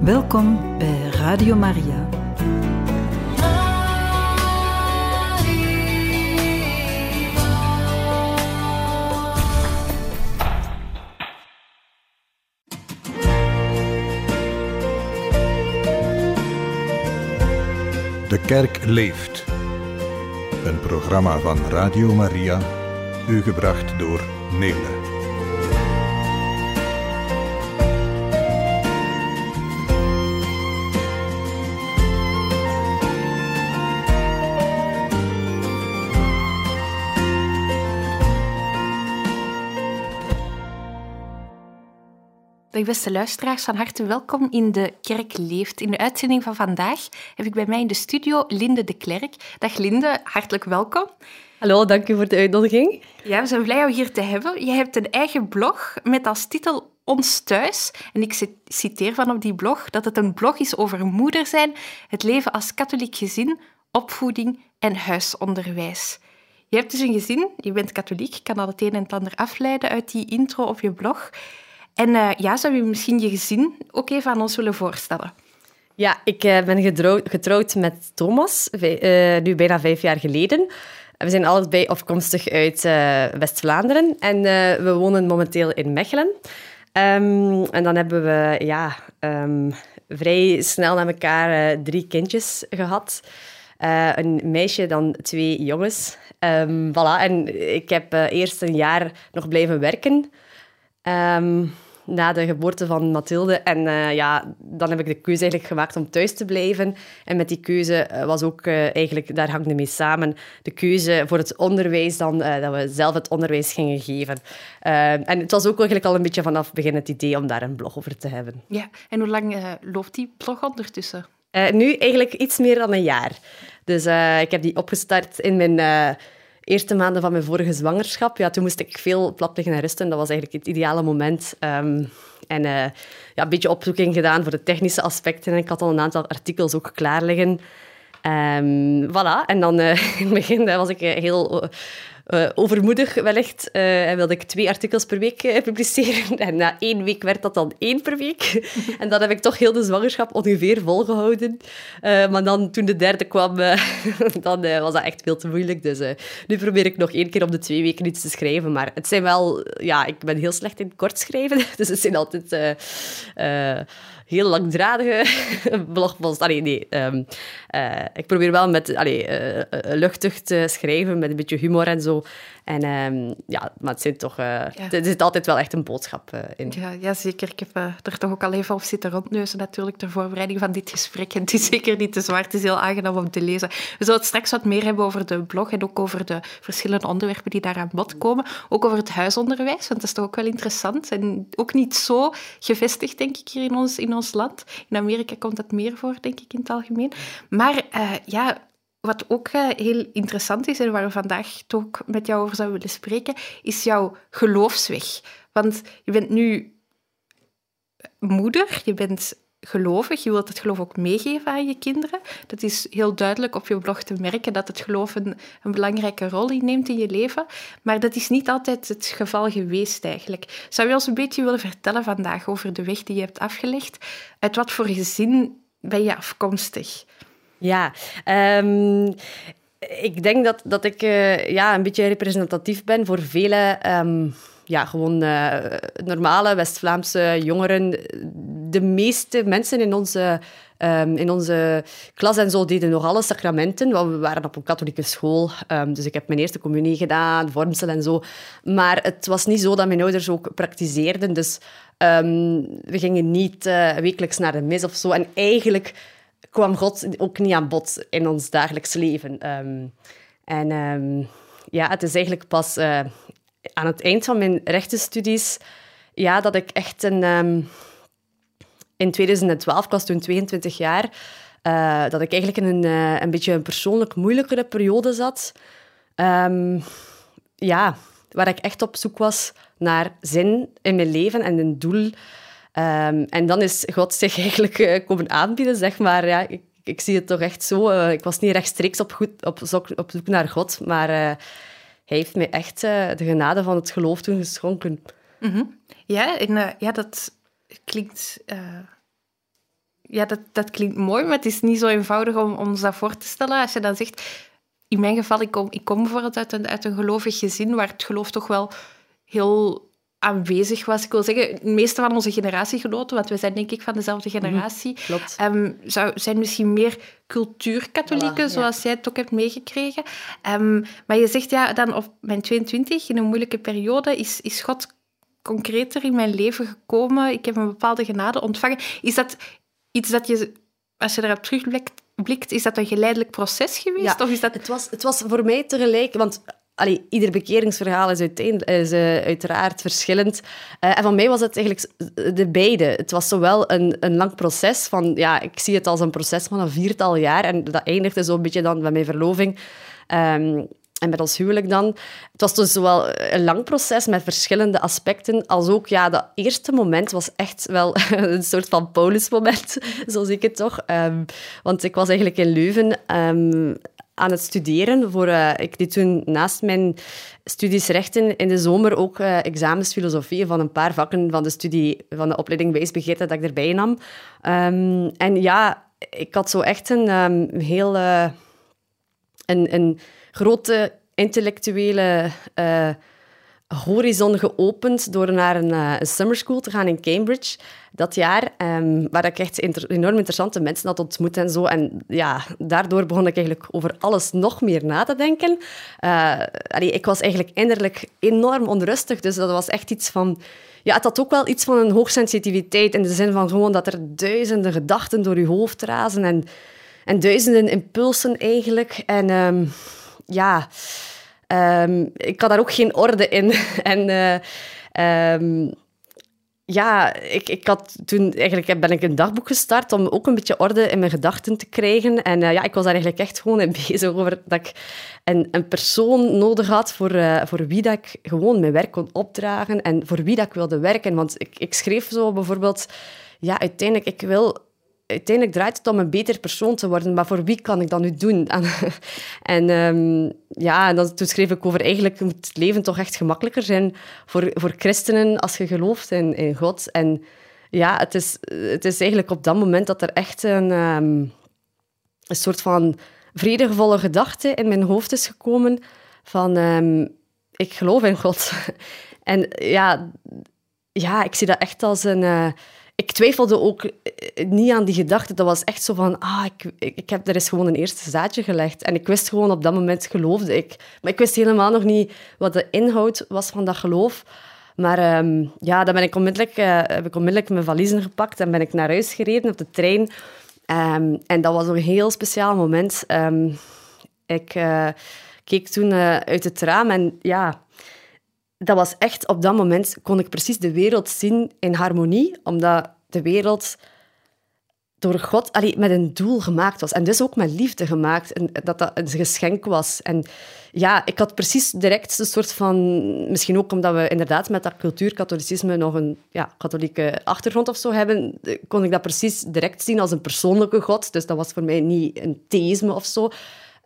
Welkom bij Radio Maria. De Kerk leeft. Een programma van Radio Maria, u gebracht door Nele. Dag beste luisteraars, van harte welkom in De Kerk leeft. In de uitzending van vandaag heb ik bij mij in de studio Linde de Klerk. Dag Linde, hartelijk welkom. Hallo, dank u voor de uitnodiging. Ja, we zijn blij jou hier te hebben. Je hebt een eigen blog met als titel Ons Thuis. En ik citeer van op die blog dat het een blog is over moeder zijn, het leven als katholiek gezin, opvoeding en huisonderwijs. Je hebt dus een gezin, je bent katholiek, ik kan al het een en het ander afleiden uit die intro op je blog. En zou je misschien je gezin ook even aan ons willen voorstellen? Ja, ik ben getrouwd met Thomas, nu bijna 5 jaar geleden. We zijn allebei afkomstig uit West-Vlaanderen en we wonen momenteel in Mechelen. En dan hebben we vrij snel na elkaar 3 kindjes gehad. Een meisje, dan 2 jongens. Voilà. En ik heb eerst een jaar nog blijven werken. Na de geboorte van Mathilde. En dan heb ik de keuze eigenlijk gemaakt om thuis te blijven. En met die keuze was ook eigenlijk, daar hangde mee samen, de keuze voor het onderwijs dan, dat we zelf het onderwijs gingen geven. En het was ook eigenlijk al een beetje vanaf het begin het idee om daar een blog over te hebben. Ja, en hoe lang loopt die blog ondertussen? Nu eigenlijk iets meer dan een jaar. Dus ik heb die opgestart in mijn eerste maanden van mijn vorige zwangerschap. Ja, toen moest ik veel plat liggen en rusten. Dat was eigenlijk het ideale moment. Een beetje opzoeking gedaan voor de technische aspecten. En ik had al een aantal artikels ook klaar liggen. Voilà. En dan in het begin was ik heel overmoedig wellicht. En wilde ik 2 artikels per week publiceren. En na 1 week werd dat dan 1 per week. En dan heb ik toch heel de zwangerschap ongeveer volgehouden. Maar dan, toen de 3e kwam, dan was dat echt veel te moeilijk. Dus nu probeer ik nog 1 keer op de 2 weken iets te schrijven. Maar het zijn wel... Ja, ik ben heel slecht in kort schrijven. Dus het zijn altijd heel langdradige blogposts. Ik probeer wel met luchtig te schrijven, met een beetje humor en zo. Maar het zijn toch... Er zit altijd wel echt een boodschap in. Ja, zeker. Ik heb er toch ook al even op zitten rondneuzen, natuurlijk, ter voorbereiding van dit gesprek. En het is zeker niet te zwaar. Het is heel aangenaam om te lezen. We zullen het straks wat meer hebben over de blog en ook over de verschillende onderwerpen die daar aan bod komen. Ook over het huisonderwijs, want dat is toch ook wel interessant. En ook niet zo gevestigd, denk ik, hier in ons land. In Amerika komt dat meer voor, denk ik, in het algemeen. Maar wat ook heel interessant is en waar we vandaag toch ook met jou over zouden willen spreken, is jouw geloofsweg. Want je bent nu moeder, je bent gelovig, je wilt het geloof ook meegeven aan je kinderen. Dat is heel duidelijk op je blog te merken, dat het geloof een belangrijke rol inneemt in je leven. Maar dat is niet altijd het geval geweest eigenlijk. Zou je ons een beetje willen vertellen vandaag over de weg die je hebt afgelegd? Uit wat voor gezin ben je afkomstig? Ja, ik denk dat ik een beetje representatief ben voor vele normale West-Vlaamse jongeren. De meeste mensen in onze klas en zo deden nog alle sacramenten. Want we waren op een katholieke school, dus ik heb mijn eerste communie gedaan, vormsel en zo. Maar het was niet zo dat mijn ouders ook praktiseerden. Dus we gingen niet wekelijks naar de mis of zo. En eigenlijk kwam God ook niet aan bod in ons dagelijks leven. Het is eigenlijk pas aan het eind van mijn rechtenstudies dat ik echt in 2012, ik was toen 22 jaar, dat ik eigenlijk in een beetje een persoonlijk moeilijkere periode zat. Waar ik echt op zoek was naar zin in mijn leven en een doel. En dan is God zich eigenlijk komen aanbieden, zeg maar. Ja, ik zie het toch echt zo. Ik was niet rechtstreeks op zoek naar God, maar hij heeft mij echt de genade van het geloof toen geschonken. Mm-hmm. Ja, en dat klinkt dat klinkt mooi, maar het is niet zo eenvoudig om ons dat voor te stellen. Als je dan zegt... In mijn geval, ik kom bijvoorbeeld uit een gelovig gezin waar het geloof toch wel heel aanwezig was. Ik wil zeggen, de meeste van onze generatiegenoten, want wij zijn denk ik van dezelfde generatie, Klopt. zijn misschien meer cultuurkatholieken, zoals jij het ook hebt meegekregen. Maar je zegt, dan op mijn 22, in een moeilijke periode, is God concreter in mijn leven gekomen. Ik heb een bepaalde genade ontvangen. Is dat iets dat je, als je erop terugblikt, is dat een geleidelijk proces geweest? Ja, of is dat... het was voor mij tegelijk... Want ieder bekeringsverhaal is uiteraard verschillend. En van mij was het eigenlijk de beide. Het was zowel een lang proces van... Ja, ik zie het als een proces van een 4-tal jaar. En dat eindigde zo'n beetje dan met mijn verloving. En met ons huwelijk dan. Het was dus zowel een lang proces met verschillende aspecten, als ook, dat eerste moment was echt wel een soort van Paulusmoment, zo zie ik het toch. Want ik was eigenlijk in Leuven aan het studeren. Ik deed toen naast mijn studies rechten in de zomer ook examens filosofie van een paar vakken van de studie van de opleiding wijsbegeerte dat ik erbij nam. En ik had zo echt een grote intellectuele horizon geopend door naar een summer school te gaan in Cambridge dat jaar, waar ik echt enorm interessante mensen had ontmoet en zo. En daardoor begon ik eigenlijk over alles nog meer na te denken. Ik was eigenlijk innerlijk enorm onrustig, dus dat was echt iets van... Ja, het had ook wel iets van een hoogsensitiviteit, in de zin van gewoon dat er duizenden gedachten door je hoofd razen en duizenden impulsen eigenlijk. En ik had daar ook geen orde in. En ik had toen... Eigenlijk ben ik een dagboek gestart om ook een beetje orde in mijn gedachten te krijgen. En ik was daar eigenlijk echt gewoon in bezig over dat ik een persoon nodig had voor wie dat ik gewoon mijn werk kon opdragen en voor wie dat ik wilde werken. Want ik schreef zo bijvoorbeeld... Ja, uiteindelijk draait het om een beter persoon te worden, maar voor wie kan ik dat nu doen? En toen schreef ik over eigenlijk moet het leven toch echt gemakkelijker zijn voor christenen als je gelooft in God. En het is eigenlijk op dat moment dat er echt een soort van vredevolle gedachte in mijn hoofd is gekomen van ik geloof in God. En ik zie dat echt als een... Ik twijfelde ook niet aan die gedachte. Dat was echt zo van... er is gewoon een eerste zaadje gelegd. En ik wist gewoon, op dat moment geloofde ik. Maar ik wist helemaal nog niet wat de inhoud was van dat geloof. Maar dan heb ik onmiddellijk mijn valiezen gepakt en ben ik naar huis gereden op de trein. En dat was een heel speciaal moment. Ik keek toen uit het raam en dat was echt, op dat moment kon ik precies de wereld zien in harmonie, omdat de wereld door God met een doel gemaakt was. En dus ook met liefde gemaakt. En dat een geschenk was. En ik had precies direct een soort van... Misschien ook omdat we inderdaad met dat cultuurkatholicisme nog een katholieke achtergrond of zo hebben, kon ik dat precies direct zien als een persoonlijke God. Dus dat was voor mij niet een theïsme of zo.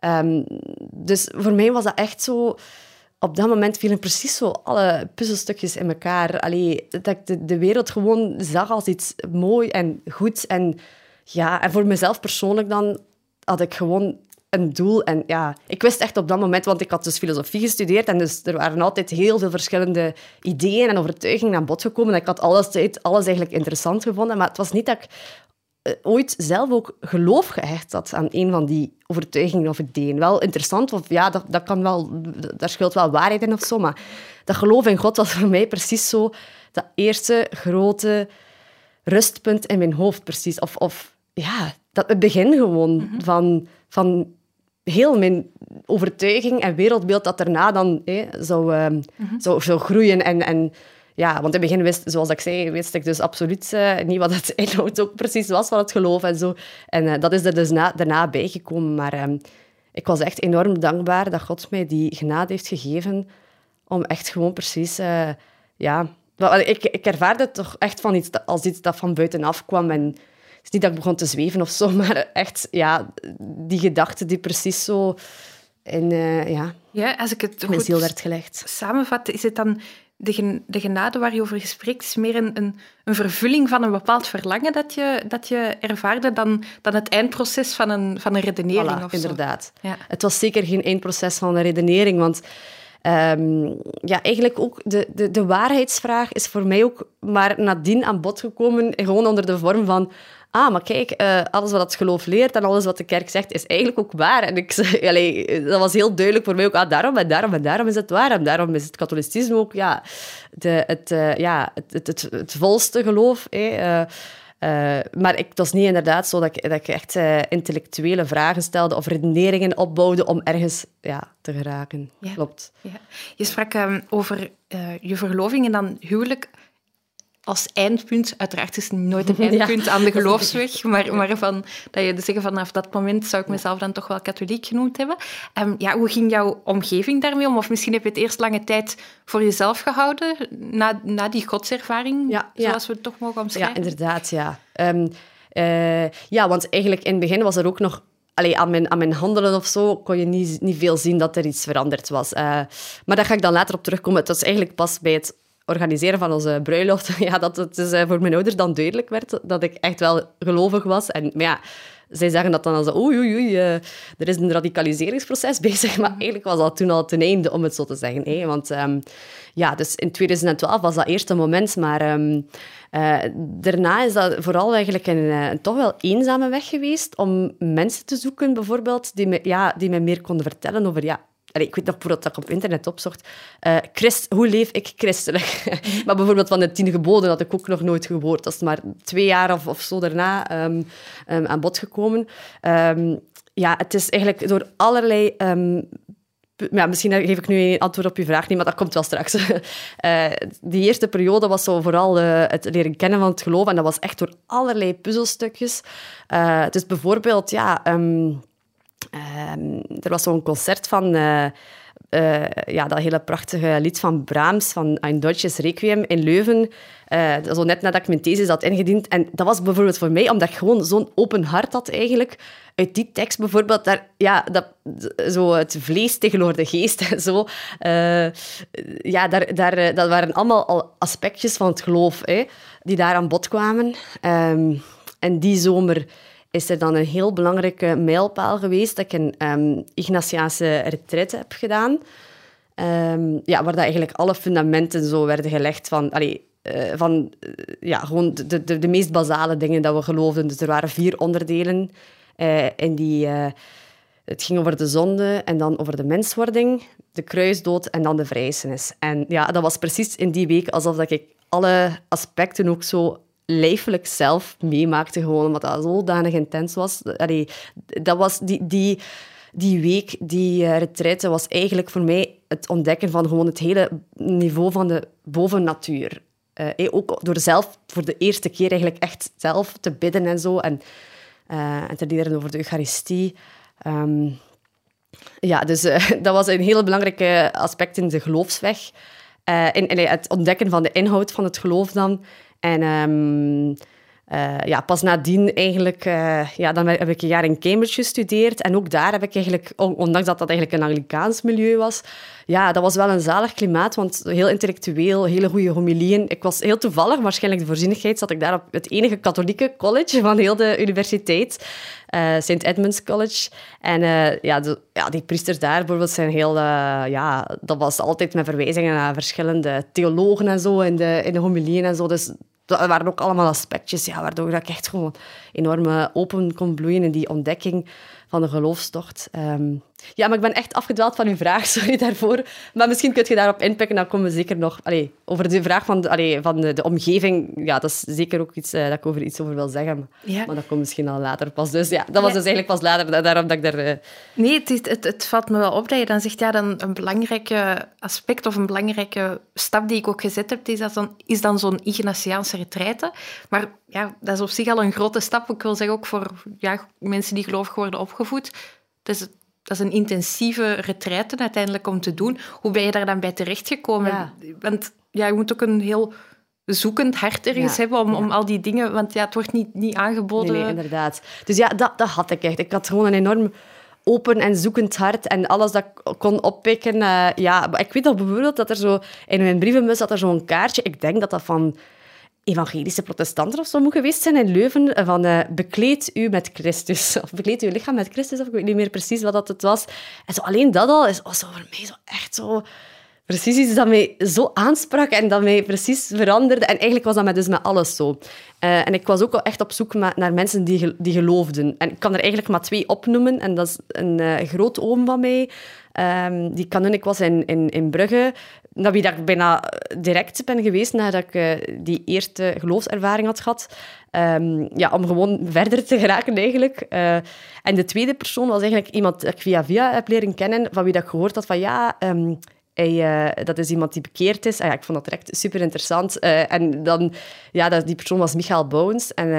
Dus voor mij was dat echt zo... Op dat moment vielen precies zo alle puzzelstukjes in elkaar. Dat ik de wereld gewoon zag als iets mooi en goed. En voor mezelf persoonlijk dan had ik gewoon een doel. En ik wist echt op dat moment, want ik had dus filosofie gestudeerd en dus er waren altijd heel veel verschillende ideeën en overtuigingen aan bod gekomen. En ik had alles eigenlijk interessant gevonden, maar het was niet dat ik ooit zelf ook geloof gehecht had aan een van die overtuigingen of ideeën. Wel interessant, of dat kan wel, daar schuilt wel waarheid in of zo, maar dat geloof in God was voor mij precies zo dat eerste grote rustpunt in mijn hoofd, precies. Dat het begin gewoon van heel mijn overtuiging en wereldbeeld dat daarna dan zou groeien en want in het begin zoals ik zei, wist ik dus absoluut niet wat het inhoud ook precies was van het geloof en zo. En dat is er dus daarna bijgekomen. Maar ik was echt enorm dankbaar dat God mij die genade heeft gegeven om echt gewoon precies... Ik ervaarde het toch echt als iets dat van buitenaf kwam. En het is niet dat ik begon te zweven of zo, maar echt, die gedachte die precies zo in als ik het mijn ziel werd gelegd. Samenvatten, is het dan... de genade waar je over spreekt is meer een vervulling van een bepaald verlangen dat je ervaarde dan het eindproces van een redenering. Voilà, of zo. Inderdaad. Ja. Het was zeker geen eindproces van een redenering, want eigenlijk ook de waarheidsvraag is voor mij ook maar nadien aan bod gekomen, gewoon onder de vorm van maar kijk, alles wat het geloof leert en alles wat de kerk zegt, is eigenlijk ook waar. En dat was heel duidelijk voor mij ook. Daarom en daarom en daarom is het waar. En daarom is het katholicisme ook het volste geloof. Maar het was niet inderdaad zo dat ik echt intellectuele vragen stelde of redeneringen opbouwde om ergens te geraken. Ja. Klopt. Ja. Je sprak over je verloving en dan huwelijk als eindpunt. Uiteraard is het nooit een eindpunt aan de geloofsweg, maar dat je zeggen vanaf dat moment zou ik mezelf dan toch wel katholiek genoemd hebben. Hoe ging jouw omgeving daarmee om? Of misschien heb je het eerst lange tijd voor jezelf gehouden, na die godservaring, zoals we het toch mogen omschrijven? Ja, inderdaad, ja. Want eigenlijk in het begin was er ook nog... aan mijn handelen of zo kon je niet veel zien dat er iets veranderd was. Maar daar ga ik dan later op terugkomen. Het was eigenlijk pas bij het organiseren van onze bruiloft dat het dus voor mijn ouders dan duidelijk werd dat ik echt wel gelovig was. Maar zij zeggen dat dan als oei, er is een radicaliseringsproces bezig. Maar eigenlijk was dat toen al ten einde, om het zo te zeggen. Want dus in 2012 was dat eerste moment, maar daarna is dat vooral eigenlijk een toch wel eenzame weg geweest om mensen te zoeken, bijvoorbeeld, die me meer konden vertellen over... ik weet nog bijvoorbeeld dat ik op internet opzocht. Hoe leef ik christelijk? Maar bijvoorbeeld van de 10 geboden had ik ook nog nooit gehoord. Dat is maar 2 jaar of zo daarna aan bod gekomen. Het is eigenlijk door allerlei... misschien geef ik nu een antwoord op je vraag niet, maar dat komt wel straks. Die eerste periode was zo vooral het leren kennen van het geloof. En dat was echt door allerlei puzzelstukjes. Dus bijvoorbeeld, er was zo'n concert van dat hele prachtige lied van Brahms, van Ein Deutsches Requiem in Leuven. Zo net nadat ik mijn thesis had ingediend. En dat was bijvoorbeeld voor mij, omdat ik gewoon zo'n open hart had eigenlijk. Uit die tekst bijvoorbeeld, zo het vlees tegenover de geest en zo. Dat waren allemaal al aspectjes van het geloof die daar aan bod kwamen. En die zomer is er dan een heel belangrijke mijlpaal geweest dat ik een Ignatiaanse retraite heb gedaan. Waar dat eigenlijk alle fundamenten zo werden gelegd van gewoon de meest basale dingen dat we geloofden. Dus er waren 4 onderdelen. Het ging over de zonde en dan over de menswording, de kruisdood en dan de vrijzenis. En dat was precies in die week alsof dat ik alle aspecten ook zo lijfelijk zelf meemaakte, gewoon omdat dat zodanig intens was. Dat was die week, die retraite, was eigenlijk voor mij het ontdekken van gewoon het hele niveau van de bovennatuur. Ook door zelf voor de eerste keer eigenlijk echt zelf te bidden en zo. En te leren over de Eucharistie. Dus dat was een heel belangrijk aspect in de geloofsweg. Het ontdekken van de inhoud van het geloof dan. En pas nadien eigenlijk... dan heb ik een jaar in Cambridge gestudeerd. En ook daar heb ik eigenlijk, ondanks dat dat eigenlijk een Anglikaans milieu was... dat was wel een zalig klimaat, want heel intellectueel, hele goede homilieën. Ik was heel toevallig, waarschijnlijk de voorzienigheid, zat ik daar op het enige katholieke college van heel de universiteit. St. Edmunds College. En die priesters daar bijvoorbeeld zijn heel... dat was altijd met verwijzingen naar verschillende theologen en zo, in de homilieën en zo. Dus dat waren ook allemaal aspectjes waardoor ik echt gewoon enorm open kon bloeien in die ontdekking van de geloofstocht. Maar ik ben echt afgedwaald van uw vraag, sorry daarvoor. Maar misschien kun je daarop inpikken, dan komen we zeker nog... over de vraag van de omgeving, dat is zeker ook iets dat ik over iets over wil zeggen. Maar dat komt misschien al later pas. Dus dat was dus eigenlijk pas later, daarom dat ik daar... Nee, het valt me wel op dat je dan zegt, dan een belangrijke aspect of een belangrijke stap die ik ook gezet heb, is dan zo'n Ignatiaanse retraite. Maar dat is op zich al een grote stap. Ik wil zeggen, ook voor mensen die gelovig worden opgevoed. Dat is een intensieve retraite uiteindelijk om te doen. Hoe ben je daar dan bij terechtgekomen? Ja. Want je moet ook een heel zoekend hart ergens hebben om al die dingen... Want het wordt niet aangeboden. Nee, inderdaad. Dus dat had ik echt. Ik had gewoon een enorm open en zoekend hart en alles dat ik kon oppikken. Maar ik weet nog bijvoorbeeld dat er zo in mijn brievenbus zat er zo'n kaartje, ik denk dat dat van evangelische protestanten of zo moet geweest zijn in Leuven, van bekleed u met Christus. Of bekleed uw lichaam met Christus, of ik weet niet meer precies wat dat het was. En zo, alleen dat al was zo voor mij zo echt zo... Precies iets dat mij zo aansprak en dat mij precies veranderde. En eigenlijk was dat met alles zo. En ik was ook wel echt op zoek naar mensen die geloofden. En ik kan er eigenlijk maar 2 opnoemen. En dat is een grootoom van mij, die kanunnik was in Brugge, naar wie dat ik bijna direct ben geweest nadat ik die eerste geloofservaring had gehad. Om gewoon verder te geraken, eigenlijk. En de tweede persoon was eigenlijk iemand dat ik via heb leren kennen, van wie dat ik gehoord had van dat is iemand die bekeerd is. Ik vond dat direct super interessant. En dan, die persoon was Michael Bouwens. En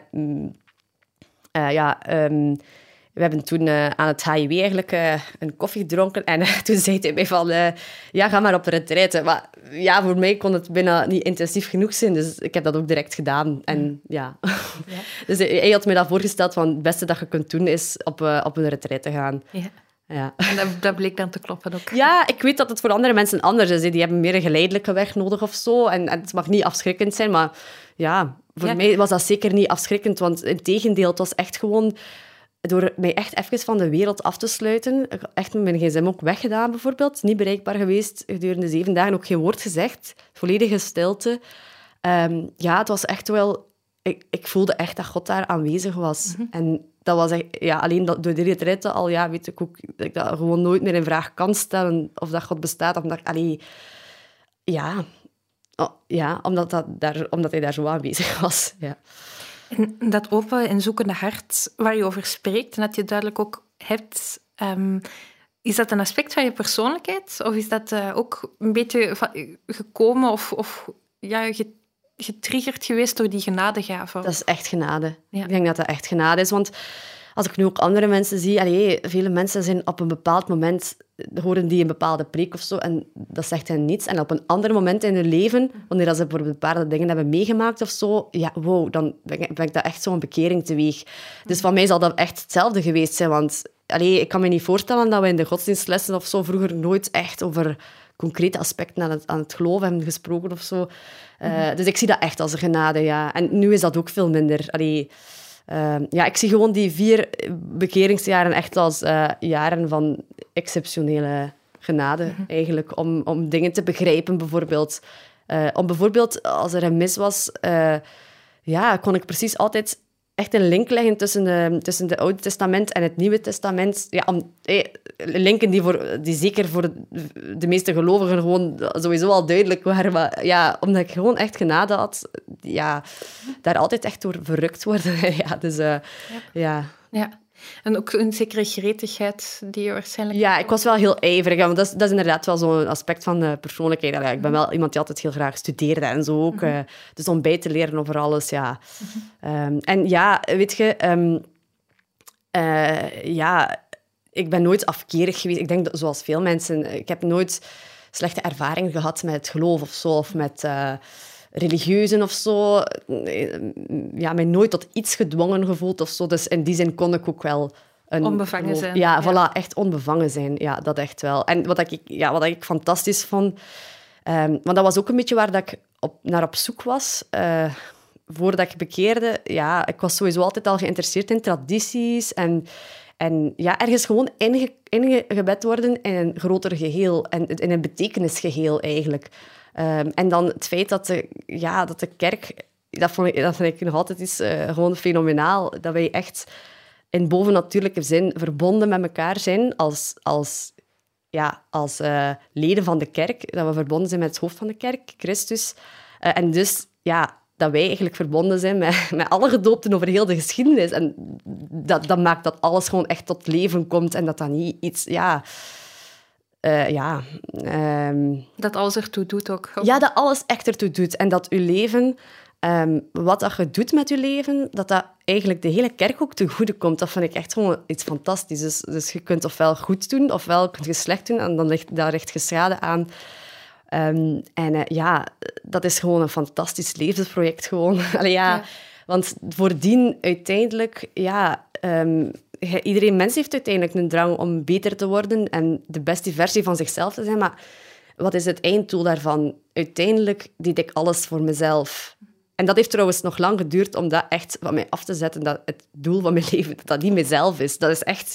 we hebben toen aan het HIW eigenlijk een koffie gedronken. En toen zei hij mij van, ga maar op de retraite. Maar ja, voor mij kon het bijna niet intensief genoeg zijn. Dus ik heb dat ook direct gedaan. En ja. Dus hij had mij dat voorgesteld van het beste dat je kunt doen is op een retraite gaan. Ja. Ja. En dat bleek dan te kloppen ook. Ja, ik weet dat het voor andere mensen anders is. Die hebben meer een geleidelijke weg nodig of zo. En het mag niet afschrikkend zijn, maar ja, voor mij was dat zeker niet afschrikkend. Want integendeel, het was echt gewoon... Door mij echt even van de wereld af te sluiten. Echt met mijn gsm ook weggedaan, bijvoorbeeld. Niet bereikbaar geweest gedurende 7 dagen. Ook geen woord gezegd. Volledige stilte. Het was echt wel... Ik voelde echt dat God daar aanwezig was. Mm-hmm. En dat was echt... alleen door die retraite al, weet ik ook... Dat ik dat gewoon nooit meer in vraag kan stellen. Of dat God bestaat. Omdat omdat hij daar zo aanwezig was. Ja. En dat open en zoekende hart waar je over spreekt en dat je duidelijk ook hebt, is dat een aspect van je persoonlijkheid? Of is dat ook een beetje gekomen of getriggerd geweest door die genadegave? Dat is echt genade. Ja. Ik denk dat dat echt genade is, want als ik nu ook andere mensen zie, vele mensen zijn op een bepaald moment, horen die een bepaalde preek of zo, en dat zegt hen niets. En op een ander moment in hun leven, wanneer ze voor bepaalde dingen hebben meegemaakt of zo, dan brengt dat echt zo'n bekering teweeg. Dus van mij zal dat echt hetzelfde geweest zijn, want ik kan me niet voorstellen dat we in de godsdienstlessen of zo vroeger nooit echt over concrete aspecten aan het geloven hebben gesproken of zo. Dus ik zie dat echt als een genade, ja. En nu is dat ook veel minder. Ik zie gewoon die 4 bekeringsjaren echt als jaren van exceptionele genade, eigenlijk. Om dingen te begrijpen, bijvoorbeeld. Om bijvoorbeeld, als er een mis was, kon ik precies altijd echt een link leggen tussen het Oude Testament en het Nieuwe Testament. Linken die zeker voor de meeste gelovigen gewoon sowieso al duidelijk waren. Maar omdat ik gewoon echt genade had, daar altijd echt door verrukt worden. Ja. En ook een zekere gretigheid die je waarschijnlijk... Ja, ik was wel heel ijverig. Want dat is inderdaad wel zo'n aspect van de persoonlijkheid. Ik ben wel iemand die altijd heel graag studeerde en zo ook. Dus om bij te leren over alles, ja. Weet je... ik ben nooit afkerig geweest. Ik denk dat, zoals veel mensen... Ik heb nooit slechte ervaringen gehad met het geloof of zo. Of met... religieuzen of zo. Mij nooit tot iets gedwongen gevoeld of zo. Dus in die zin kon ik ook wel... onbevangen zijn. Ja, voilà, echt onbevangen zijn. Ja, dat echt wel. En wat ik fantastisch vond... want dat was ook een beetje waar dat ik naar op zoek was. Voordat ik bekeerde, ik was sowieso altijd al geïnteresseerd in tradities en ergens gewoon ingebed worden in een groter geheel. En in een betekenisgeheel, eigenlijk. En dan het feit dat de kerk... Dat vind ik nog altijd iets gewoon fenomenaal. Dat wij echt in bovennatuurlijke zin verbonden met elkaar zijn als leden van de kerk. Dat we verbonden zijn met het hoofd van de kerk, Christus. En dus, dat wij eigenlijk verbonden zijn met alle gedoopten over heel de geschiedenis. En dat maakt dat alles gewoon echt tot leven komt en dat niet iets... dat alles ertoe doet ook. Ja, dat alles echt ertoe doet. En dat uw leven, wat dat je doet met je leven, dat eigenlijk de hele kerk ook ten goede komt. Dat vind ik echt gewoon iets fantastisch. Dus je kunt ofwel goed doen, ofwel kun je slecht doen. En dan richt je schade aan. Dat is gewoon een fantastisch levensproject. Gewoon. Want voordien, uiteindelijk, iedereen mens heeft uiteindelijk een drang om beter te worden en de beste versie van zichzelf te zijn. Maar wat is het einddoel daarvan? Uiteindelijk deed ik alles voor mezelf. En dat heeft trouwens nog lang geduurd om dat echt van mij af te zetten. Dat het doel van mijn leven, dat niet mezelf is. Dat is echt,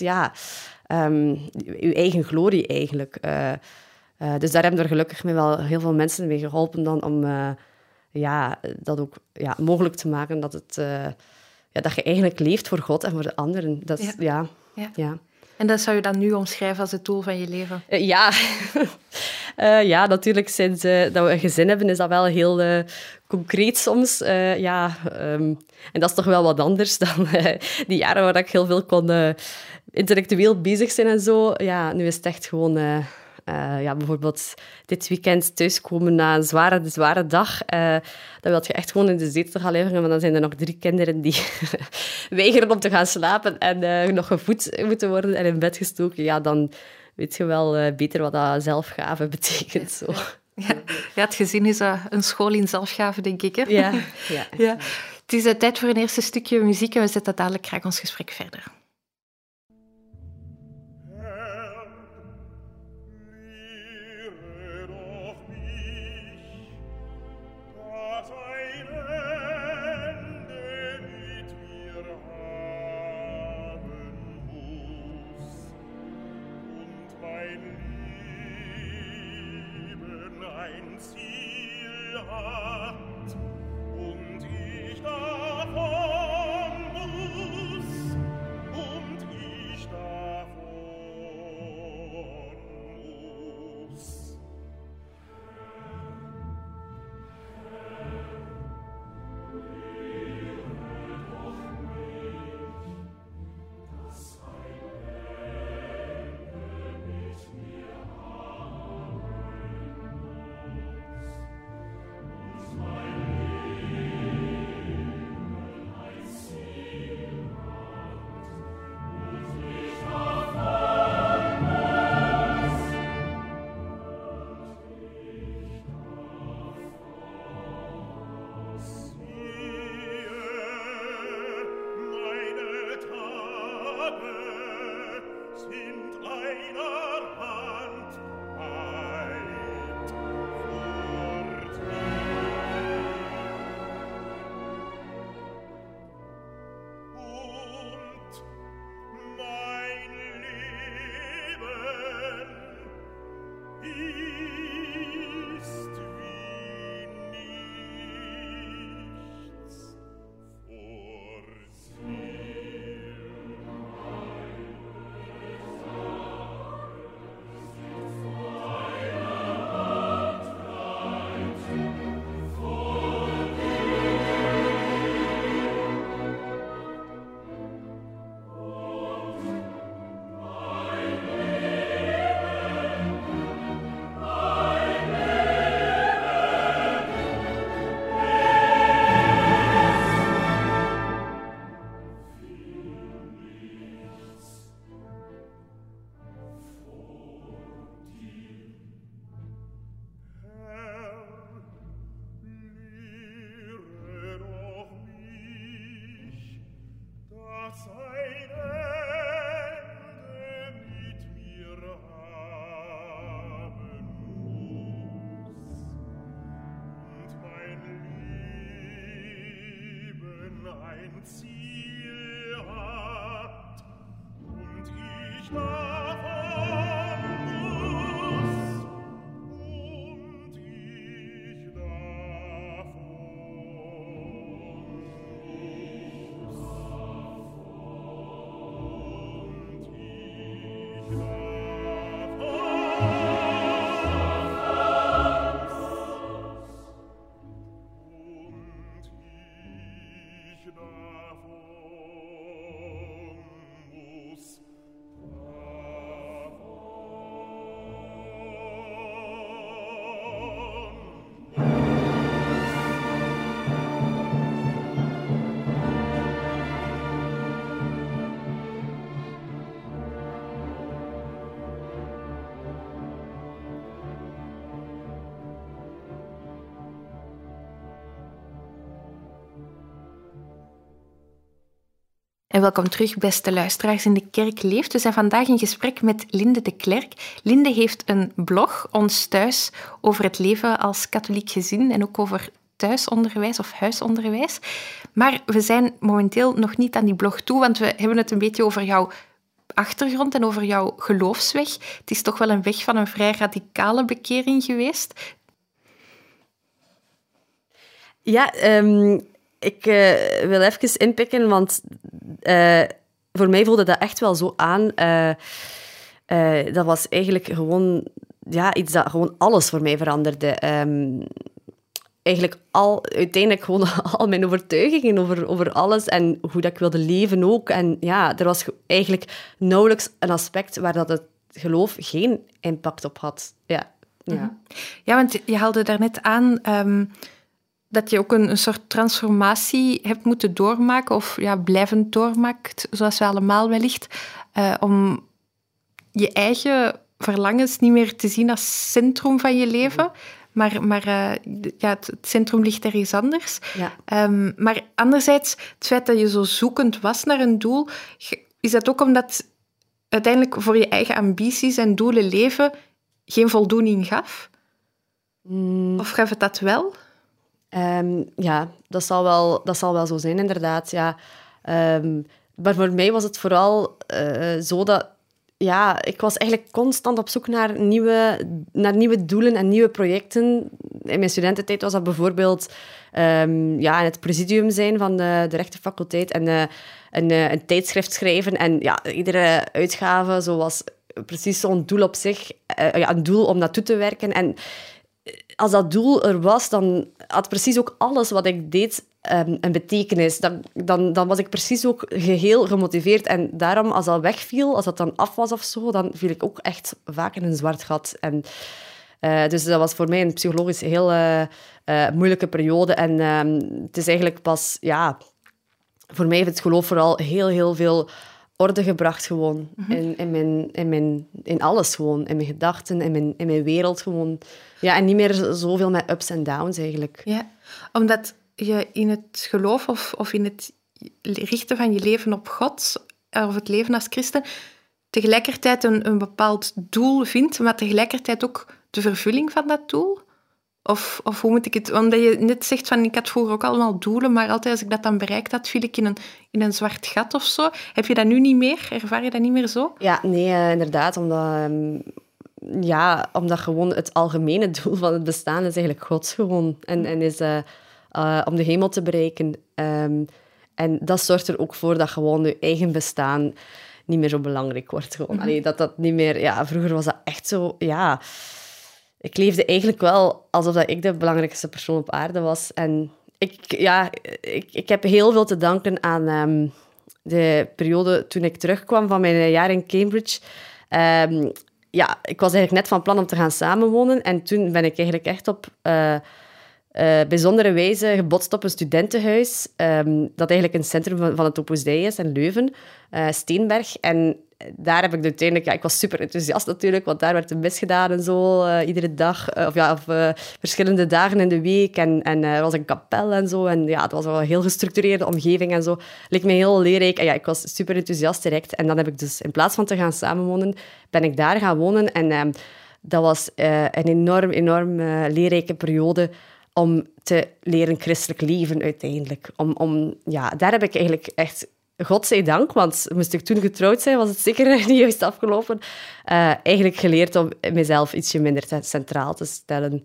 uw eigen glorie eigenlijk. Dus daar hebben er gelukkig me wel heel veel mensen mee geholpen dan om dat ook mogelijk te maken. Dat je eigenlijk leeft voor God en voor de anderen. Dat is, ja. En dat zou je dan nu omschrijven als het doel van je leven? Ja, natuurlijk. Sinds dat we een gezin hebben, is dat wel heel concreet soms. En dat is toch wel wat anders dan die jaren waar ik heel veel kon intellectueel bezig zijn en zo. Ja, nu is het echt gewoon... bijvoorbeeld dit weekend thuiskomen na een zware dag. Dan wil je echt gewoon in de zetel gaan liggen, maar dan zijn er nog 3 kinderen die weigeren om te gaan slapen en nog gevoed moeten worden en in bed gestoken. Ja, dan weet je wel beter wat dat zelfgave betekent. Zo. Ja, het gezin is een school in zelfgave, denk ik. Hè? Ja. Het is tijd voor een eerste stukje muziek en we zetten dadelijk graag ons gesprek verder. En welkom terug, beste luisteraars in De Kerk Leeft. We zijn vandaag in gesprek met Linde de Klerk. Linde heeft een blog, Ons Thuis, over het leven als katholiek gezin en ook over thuisonderwijs of huisonderwijs. Maar we zijn momenteel nog niet aan die blog toe, want we hebben het een beetje over jouw achtergrond en over jouw geloofsweg. Het is toch wel een weg van een vrij radicale bekering geweest. Ja, ik wil even inpikken, want voor mij voelde dat echt wel zo aan. Dat was eigenlijk gewoon iets dat gewoon alles voor mij veranderde. Eigenlijk uiteindelijk gewoon al mijn overtuigingen over alles en hoe dat ik wilde leven ook. En ja, er was eigenlijk nauwelijks een aspect waar dat het geloof geen impact op had. Ja, want je haalde daarnet aan dat je ook een soort transformatie hebt moeten doormaken, of blijvend doormaakt, zoals we allemaal wellicht, om je eigen verlangens niet meer te zien als centrum van je leven, maar het centrum ligt ergens anders. Ja. Maar anderzijds, het feit dat je zo zoekend was naar een doel, is dat ook omdat uiteindelijk voor je eigen ambities en doelen leven geen voldoening gaf? Of gaf het dat wel? Dat zal wel zo zijn, inderdaad. Ja. Maar voor mij was het vooral zo dat... Ja, ik was eigenlijk constant op zoek naar nieuwe doelen en nieuwe projecten. In mijn studententijd was dat bijvoorbeeld in het presidium zijn van de rechtenfaculteit en een tijdschrift schrijven. En ja, iedere uitgave zo was precies zo'n doel op zich. Een doel om naartoe te werken. En als dat doel er was, dan had precies ook alles wat ik deed een betekenis. Dan was ik precies ook geheel gemotiveerd. En daarom, als dat wegviel, als dat dan af was of zo, dan viel ik ook echt vaak in een zwart gat. En, dus dat was voor mij een psychologisch heel moeilijke periode. En het is eigenlijk pas... Ja, voor mij heeft het geloof vooral heel, heel veel orde gebracht gewoon. In alles gewoon. In mijn gedachten, in mijn wereld gewoon. Ja, en niet meer zoveel met ups en downs eigenlijk. Ja, omdat je in het geloof of in het richten van je leven op God, of het leven als christen, tegelijkertijd een bepaald doel vindt, maar tegelijkertijd ook de vervulling van dat doel? Of hoe moet ik het... Omdat je net zegt van, ik had vroeger ook allemaal doelen, maar altijd als ik dat dan bereikt had, viel ik in een zwart gat of zo. Heb je dat nu niet meer? Ervaar je dat niet meer zo? Ja, nee, inderdaad. Omdat gewoon het algemene doel van het bestaan is eigenlijk God gewoon. En is om de hemel te bereiken. En dat zorgt er ook voor dat gewoon je eigen bestaan niet meer zo belangrijk wordt. Gewoon. Allee, dat niet meer... Ja, vroeger was dat echt zo... Ja, ik leefde eigenlijk wel alsof dat ik de belangrijkste persoon op aarde was. En ik heb heel veel te danken aan de periode toen ik terugkwam van mijn jaar in Cambridge. Ik was eigenlijk net van plan om te gaan samenwonen. En toen ben ik eigenlijk echt op bijzondere wijze gebotst op een studentenhuis. Dat eigenlijk een centrum van het Opus Dei is in Leuven, Steenberg. En daar heb ik uiteindelijk... ik was super enthousiast natuurlijk, want daar werd een mis gedaan en zo. Iedere dag, verschillende dagen in de week. En er was een kapel en zo. En ja, het was wel een heel gestructureerde omgeving en zo. Leek me heel leerrijk. En ik was super enthousiast direct. En dan heb ik dus, in plaats van te gaan samenwonen, ben ik daar gaan wonen. En dat was een enorm leerrijke periode om te leren christelijk leven uiteindelijk. Daar heb ik eigenlijk echt... Godzijdank, want moest ik toen getrouwd zijn, was het zeker niet juist afgelopen. Eigenlijk geleerd om mezelf ietsje minder centraal te stellen.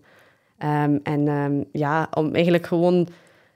Om eigenlijk gewoon,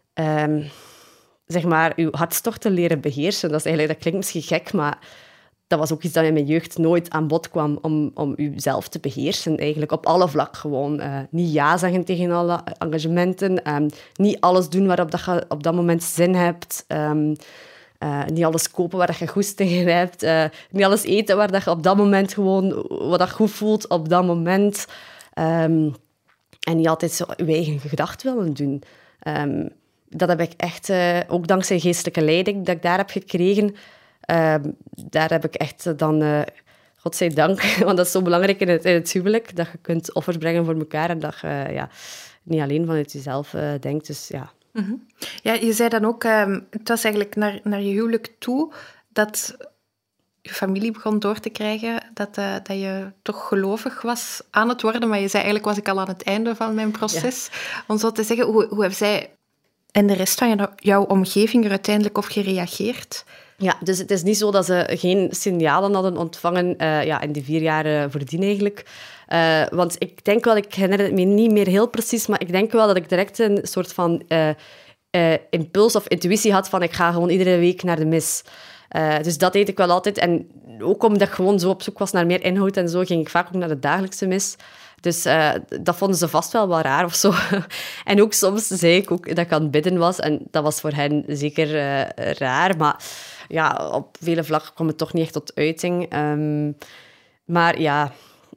uw hartstocht te leren beheersen. Dat klinkt misschien gek, maar dat was ook iets dat in mijn jeugd nooit aan bod kwam, om jezelf te beheersen, eigenlijk, op alle vlakken gewoon. Niet ja zeggen tegen alle engagementen, niet alles doen waarop dat je op dat moment zin hebt, niet alles kopen waar je goesting in hebt. Niet alles eten waar dat je op dat moment gewoon... Wat dat goed voelt op dat moment. En niet altijd zo je eigen gedacht willen doen. Dat heb ik echt... ook dankzij geestelijke leiding dat ik daar heb gekregen. Daar heb ik echt dan... Godzijdank, want dat is zo belangrijk in het huwelijk. Dat je kunt offers brengen voor elkaar. En dat je niet alleen vanuit jezelf denkt. Dus ja... Mm-hmm. Ja, je zei dan ook, het was eigenlijk naar je huwelijk toe dat je familie begon door te krijgen, dat je toch gelovig was aan het worden, maar je zei eigenlijk was ik al aan het einde van mijn proces. Ja. Om zo te zeggen, hoe hebben zij en de rest van jouw omgeving er uiteindelijk op gereageerd? Ja, dus het is niet zo dat ze geen signalen hadden ontvangen in die 4 jaar voordien eigenlijk. Want ik denk wel, ik herinner het me niet meer heel precies, maar ik denk wel dat ik direct een soort van impuls of intuïtie had van ik ga gewoon iedere week naar de mis. Dus dat deed ik wel altijd. En ook omdat ik gewoon zo op zoek was naar meer inhoud en zo, ging ik vaak ook naar de dagelijkse mis. Dus dat vonden ze vast wel raar of zo. En ook soms zei ik ook dat ik aan het bidden was. En dat was voor hen zeker raar. Maar ja, op vele vlakken kwam het toch niet echt tot uiting. Maar ja...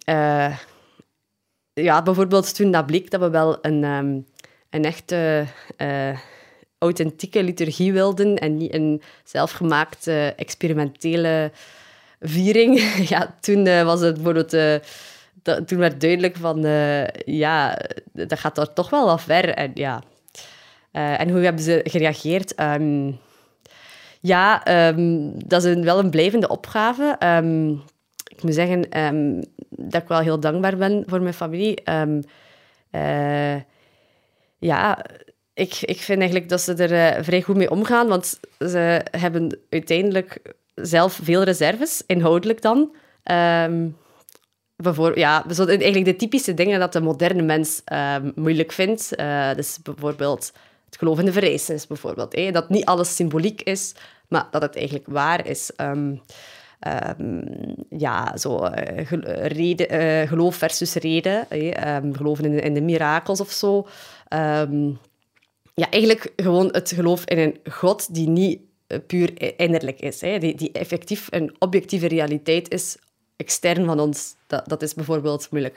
bijvoorbeeld toen dat bleek dat we wel een echte... authentieke liturgie wilden en niet een zelfgemaakte experimentele viering. Ja, toen was het bijvoorbeeld... toen werd duidelijk van... dat gaat daar toch wel wat ver. En, ja. En hoe hebben ze gereageerd? Dat is wel een blijvende opgave. Ik moet zeggen dat ik wel heel dankbaar ben voor mijn familie. Ik vind eigenlijk dat ze er vrij goed mee omgaan, want ze hebben uiteindelijk zelf veel reserves, inhoudelijk dan. Eigenlijk de typische dingen dat de moderne mens moeilijk vindt. Dus bijvoorbeeld het geloof in de verrijzenis, bijvoorbeeld. Dat niet alles symboliek is, maar dat het eigenlijk waar is. Geloof versus reden. Geloven in de mirakels of zo. Eigenlijk gewoon het geloof in een God die niet puur innerlijk is. Die effectief een objectieve realiteit is, extern van ons. Dat is bijvoorbeeld moeilijk.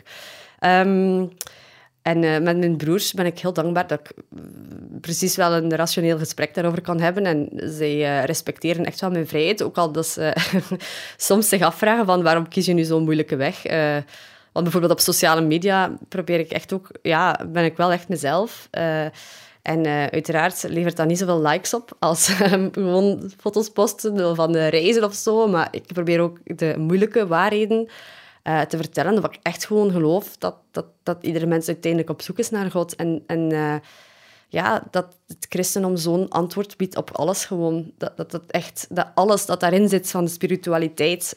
En met mijn broers ben ik heel dankbaar dat ik precies wel een rationeel gesprek daarover kan hebben. En zij respecteren echt wel mijn vrijheid. Ook al dat ze soms zich afvragen van waarom kies je nu zo'n moeilijke weg. Want bijvoorbeeld op sociale media probeer ik echt ook... Ja, ben ik wel echt mezelf. En uiteraard levert dat niet zoveel likes op als gewoon foto's posten van reizen of zo. Maar ik probeer ook de moeilijke waarheden te vertellen. Dat ik echt gewoon geloof dat iedere mens uiteindelijk op zoek is naar God. En dat het christendom zo'n antwoord biedt op alles gewoon. Dat alles dat daarin zit van de spiritualiteit...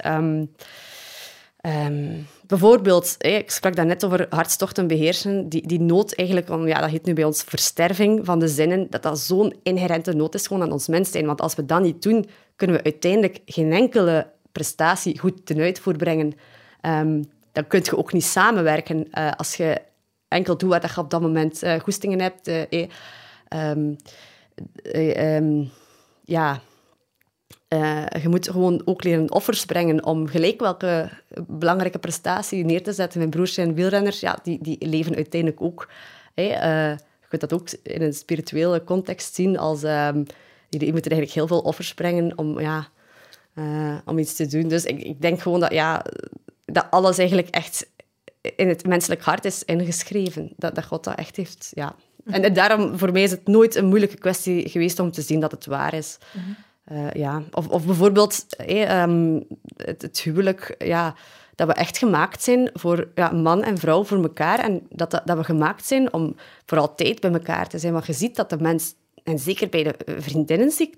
bijvoorbeeld, ik sprak daarnet over hartstochten beheersen. Die nood eigenlijk, dat heet nu bij ons versterving van de zinnen, dat zo'n inherente nood is gewoon aan ons mens zijn. Want als we dat niet doen, kunnen we uiteindelijk geen enkele prestatie goed ten uitvoer brengen. Dan kun je ook niet samenwerken als je enkel doet wat je op dat moment goestingen hebt. Je moet gewoon ook leren offers brengen om gelijk welke belangrijke prestatie neer te zetten. Mijn broers zijn wielrenners, die leven uiteindelijk ook. Je kunt dat ook in een spirituele context zien. Als, die moeten eigenlijk heel veel offers brengen om iets te doen. Dus ik denk gewoon dat alles eigenlijk echt in het menselijk hart is ingeschreven. Dat God dat echt heeft, ja. En daarom, voor mij is het nooit een moeilijke kwestie geweest om te zien dat het waar is. Mm-hmm. Of bijvoorbeeld het huwelijk, dat we echt gemaakt zijn voor man en vrouw voor elkaar en dat we gemaakt zijn om voor altijd bij elkaar te zijn. Want je ziet dat de mens, en zeker bij de vriendinnen zie ik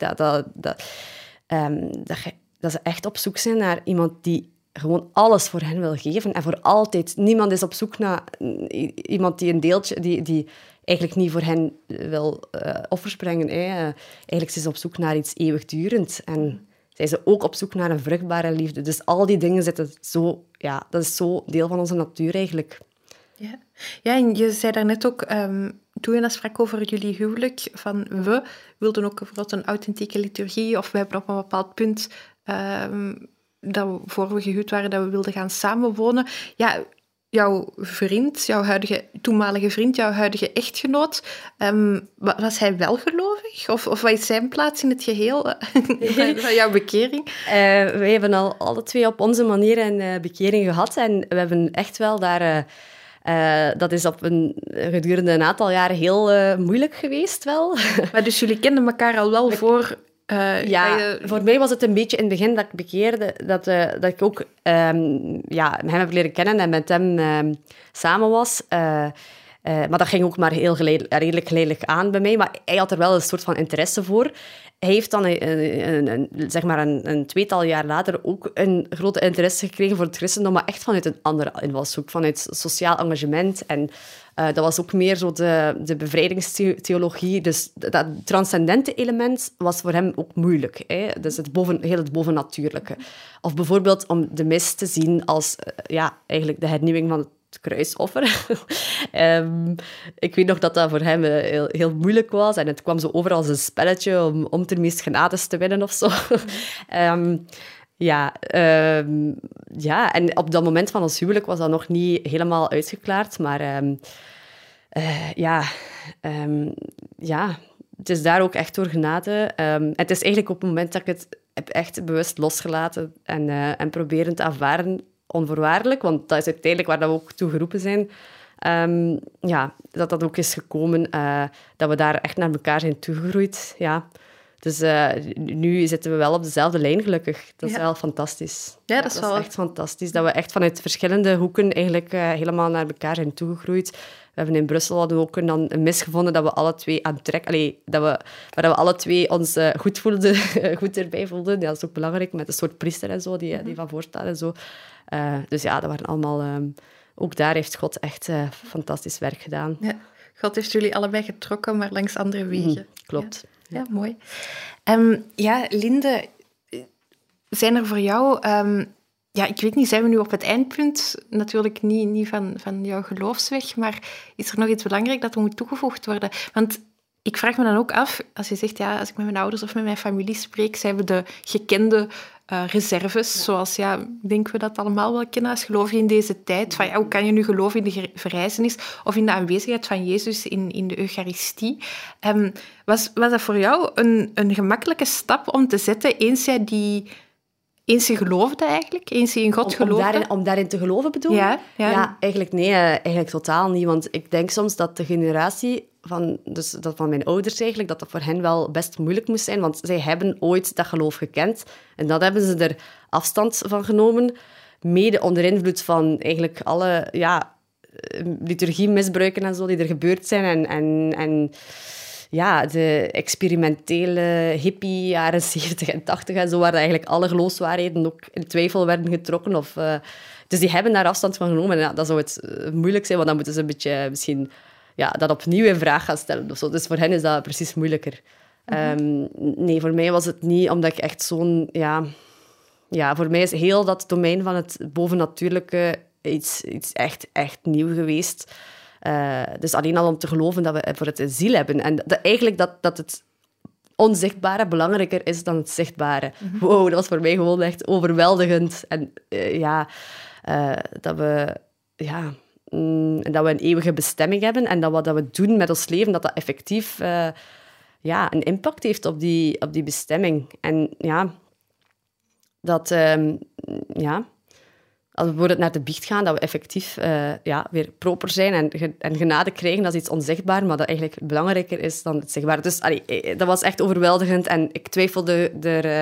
dat ze echt op zoek zijn naar iemand die gewoon alles voor hen wil geven en voor altijd. Niemand is op zoek naar iemand die een deeltje... die eigenlijk niet voor hen wil offers brengen. Eigenlijk zijn ze op zoek naar iets eeuwigdurend. En zijn ze ook op zoek naar een vruchtbare liefde. Dus al die dingen zitten zo... Ja, dat is zo deel van onze natuur eigenlijk. Ja, en je zei daarnet ook, toen je dat sprak over jullie huwelijk, van we wilden ook bijvoorbeeld een authentieke liturgie, of we hebben op een bepaald punt, dat we, voor we gehuwd waren, dat we wilden gaan samenwonen. Ja, jouw vriend, toenmalige vriend, jouw huidige echtgenoot, was hij wel gelovig? Of wat is zijn plaats in het geheel van jouw bekering? Wij hebben al alle twee op onze manier een bekering gehad. En we hebben echt wel daar Dat is gedurende een aantal jaren heel moeilijk geweest wel. Maar dus jullie kenden elkaar al wel voor... Voor mij was het een beetje in het begin dat ik bekeerde, dat ik ook hem heb leren kennen en met hem samen was. Maar dat ging ook maar redelijk geleidelijk aan bij mij. Maar hij had er wel een soort van interesse voor. Hij heeft dan een tweetal jaar later ook een grote interesse gekregen voor het christendom, maar echt vanuit een andere invalshoek, vanuit sociaal engagement. En dat was ook meer zo de bevrijdingstheologie. Dus dat transcendente element was voor hem ook moeilijk. Hè? Dus het bovennatuurlijke. Of bijvoorbeeld om de mis te zien als eigenlijk de hernieuwing van het kruisoffer. Ik weet nog dat voor hem heel, heel moeilijk was. En het kwam zo over als een spelletje om ter meest genades te winnen of zo. En op dat moment van ons huwelijk was dat nog niet helemaal uitgeklaard. Maar het is daar ook echt door genade. Het is eigenlijk op het moment dat ik het heb echt bewust losgelaten en proberen te aanvaarden, onvoorwaardelijk, want dat is uiteindelijk waar we ook toe geroepen zijn, dat ook is gekomen, dat we daar echt naar elkaar zijn toegegroeid. Ja. Dus nu zitten we wel op dezelfde lijn, gelukkig. Dat is wel fantastisch. Ja, dat is wel echt fantastisch. Dat we echt vanuit verschillende hoeken eigenlijk helemaal naar elkaar zijn toegegroeid. We hebben in Brussel hadden we ook een mis gevonden dat we alle twee aan het trekken... waar we alle twee ons goed erbij voelden. Ja, dat is ook belangrijk, met een soort priester en zo, die van voor staat en zo. Dus ja, dat waren allemaal... ook daar heeft God echt fantastisch werk gedaan. Ja. God heeft jullie allebei getrokken, maar langs andere wegen. Klopt. Ja, mooi. Linde, zijn er voor jou... ik weet niet, zijn we nu op het eindpunt? Natuurlijk niet van jouw geloofsweg, maar is er nog iets belangrijk dat er moet toegevoegd worden? Want ik vraag me dan ook af, als je zegt, als ik met mijn ouders of met mijn familie spreek, zijn we de gekende reserves, zoals, denken we dat allemaal wel kennen als geloof je in deze tijd. Van, hoe kan je nu geloven in de verrijzenis of in de aanwezigheid van Jezus in de Eucharistie? Was dat voor jou een gemakkelijke stap om te zetten, eens je geloofde eigenlijk? Eens je in God geloofde? Om daarin te geloven bedoel je? Ja, eigenlijk nee. Eigenlijk totaal niet. Want ik denk soms dat de generatie van mijn ouders eigenlijk, dat voor hen wel best moeilijk moest zijn. Want zij hebben ooit dat geloof gekend. En dat hebben ze er afstand van genomen. Mede onder invloed van eigenlijk alle liturgiemisbruiken en zo die er gebeurd zijn. En de experimentele hippie jaren 70 en 80 en zo, waar eigenlijk alle geloofswaarheden ook in twijfel werden getrokken. Dus die hebben daar afstand van genomen. En dat zou het moeilijk zijn, want dan moeten ze een beetje misschien dat opnieuw in vraag gaan stellen. Of zo. Dus voor hen is dat precies moeilijker. Nee, voor mij was het niet, omdat ik echt zo'n... voor mij is heel dat domein van het bovennatuurlijke iets echt nieuw geweest. Dus alleen al om te geloven dat we voor het een ziel hebben. En dat het onzichtbare belangrijker is dan het zichtbare. Wow, dat was voor mij gewoon echt overweldigend. En dat we een eeuwige bestemming hebben en dat wat we doen met ons leven, dat effectief een impact heeft op die bestemming. En als we bijvoorbeeld naar de biecht gaan, dat we effectief weer proper zijn en genade krijgen, dat is iets onzichtbaar, maar dat eigenlijk belangrijker is dan het zichtbaar. Dus dat was echt overweldigend en ik twijfelde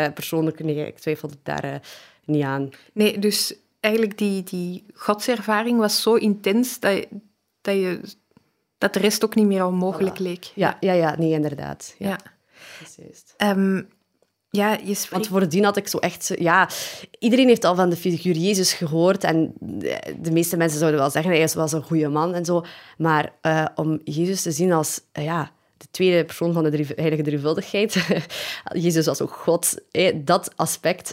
daar niet aan. Nee, dus eigenlijk die godservaring was zo intens dat de rest ook niet meer onmogelijk leek. Ja, nee, inderdaad. Ja. Dat is juist. Je spreekt... Want voordien had ik zo echt... iedereen heeft al van de figuur Jezus gehoord en de meeste mensen zouden wel zeggen, hij was een goede man en zo. Maar om Jezus te zien als de tweede persoon van de heilige drievuldigheid, Jezus was ook God, dat aspect...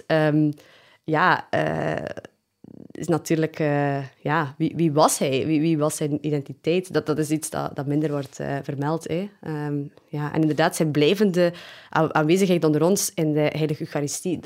is natuurlijk... wie was hij? Wie was zijn identiteit? Dat is iets dat minder wordt vermeld. En inderdaad, zijn blijvende aanwezigheid onder ons in de heilige Eucharistie.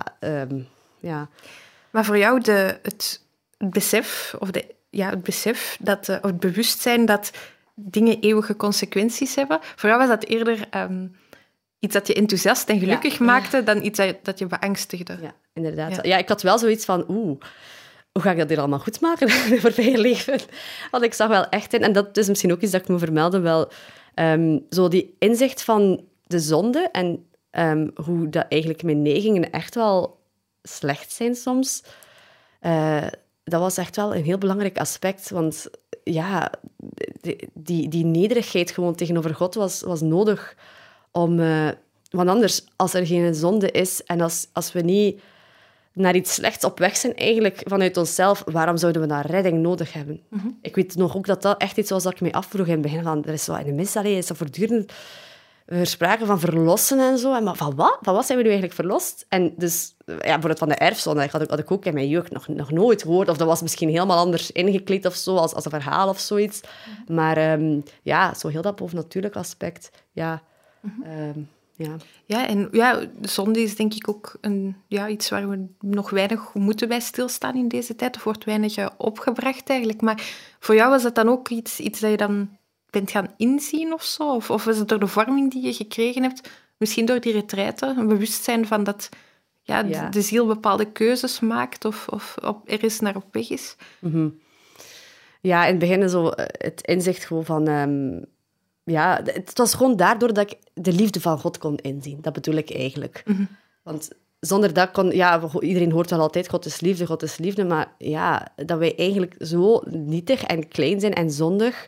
Maar voor jou het besef, of het bewustzijn dat dingen eeuwige consequenties hebben, voor jou was dat eerder... iets dat je enthousiast en gelukkig maakte dan iets dat je beangstigde. Ja, inderdaad. Ja, ik had wel zoiets van... hoe ga ik dat hier allemaal goed maken voor mijn leven? Want ik zag wel echt in, en dat is misschien ook iets dat ik moet vermelden, wel zo die inzicht van de zonde en hoe dat eigenlijk mijn neigingen echt wel slecht zijn soms. Dat was echt wel een heel belangrijk aspect, want ja, die nederigheid gewoon tegenover God was nodig om... want anders, als er geen zonde is en als we niet naar iets slechts op weg zijn, eigenlijk vanuit onszelf, waarom zouden we dan redding nodig hebben? Mm-hmm. Ik weet nog ook dat echt iets was dat ik mij afvroeg in het begin. Van, er is zo in de mis, is dat voortdurend sprake van verlossen en zo. En, maar van wat? Van wat zijn we nu eigenlijk verlost? En dus, ja, bijvoorbeeld van de erfzonde had ik ook in mijn jeugd nog nooit gehoord. Of dat was misschien helemaal anders ingekleed of zo, als een verhaal of zoiets. Mm-hmm. Maar ja, zo heel dat bovennatuurlijk aspect, ja... Mm-hmm. Ja. Ja, en ja, zonde is denk ik ook iets waar we nog weinig moeten bij stilstaan in deze tijd. Er wordt weinig opgebracht eigenlijk. Maar voor jou was dat dan ook iets dat je dan bent gaan inzien of zo? Of was het door de vorming die je gekregen hebt, misschien door die retraite, een bewustzijn van dat de ziel bepaalde keuzes maakt of er is naar op weg is? Mm-hmm. Ja, in het begin zo het inzicht gewoon van... ja, het was gewoon daardoor dat ik de liefde van God kon inzien. Dat bedoel ik eigenlijk. Mm-hmm. Want zonder dat kon... Ja, iedereen hoort wel altijd, God is liefde. Maar ja, dat wij eigenlijk zo nietig en klein zijn en zondig.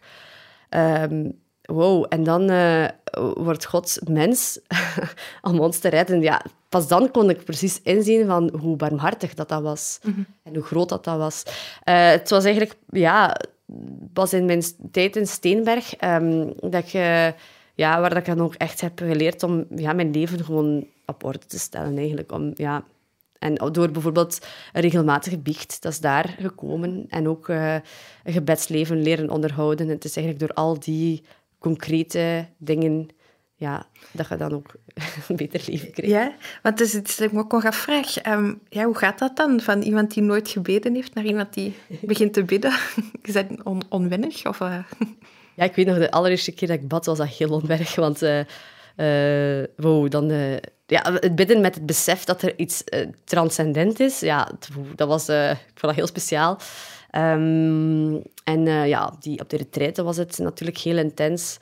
Wow, en dan wordt God mens om ons te redden. Ja, pas dan kon ik precies inzien van hoe barmhartig dat was. Mm-hmm. En hoe groot dat was. Het was eigenlijk... Ja... was in mijn tijd in Steenberg, waar ik dan ook echt heb geleerd om mijn leven gewoon op orde te stellen. Eigenlijk. En door bijvoorbeeld een regelmatige biecht, dat is daar gekomen. En ook een gebedsleven leren onderhouden. Het is eigenlijk door al die concrete dingen... Ja, dat je dan ook een beter leven krijgt. Ja, want dat is iets dat ik me ook nog afvraag. Hoe gaat dat dan? Van iemand die nooit gebeden heeft naar iemand die begint te bidden? Is dat onwennig? Of, Ja, ik weet nog, de allereerste keer dat ik bad, was dat heel onwennig. Want het bidden met het besef dat er iets transcendent is, dat was, ik vond dat heel speciaal. Op de retraite was het natuurlijk heel intens.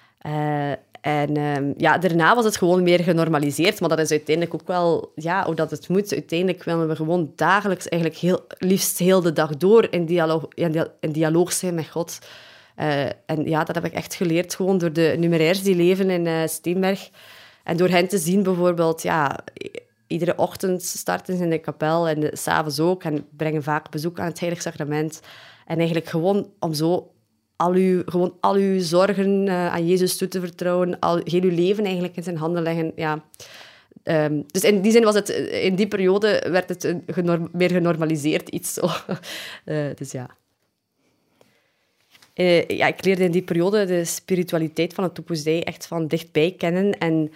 Daarna was het gewoon meer genormaliseerd, maar dat is uiteindelijk ook wel hoe dat het moet. Uiteindelijk willen we gewoon dagelijks, eigenlijk liefst heel de dag door in dialoog zijn met God. Dat heb ik echt geleerd, gewoon door de numerairs die leven in Steenberg. En door hen te zien bijvoorbeeld, iedere ochtend starten ze in de kapel en 's avonds ook, en brengen vaak bezoek aan het Heilig Sacrament. En eigenlijk gewoon om zo... al uw zorgen aan Jezus toe te vertrouwen, heel uw leven eigenlijk in zijn handen leggen. Ja. Dus in die zin was het, in die periode werd het meer genormaliseerd, iets zo. Dus ja. Ik leerde in die periode de spiritualiteit van het Opus Dei echt van dichtbij kennen. En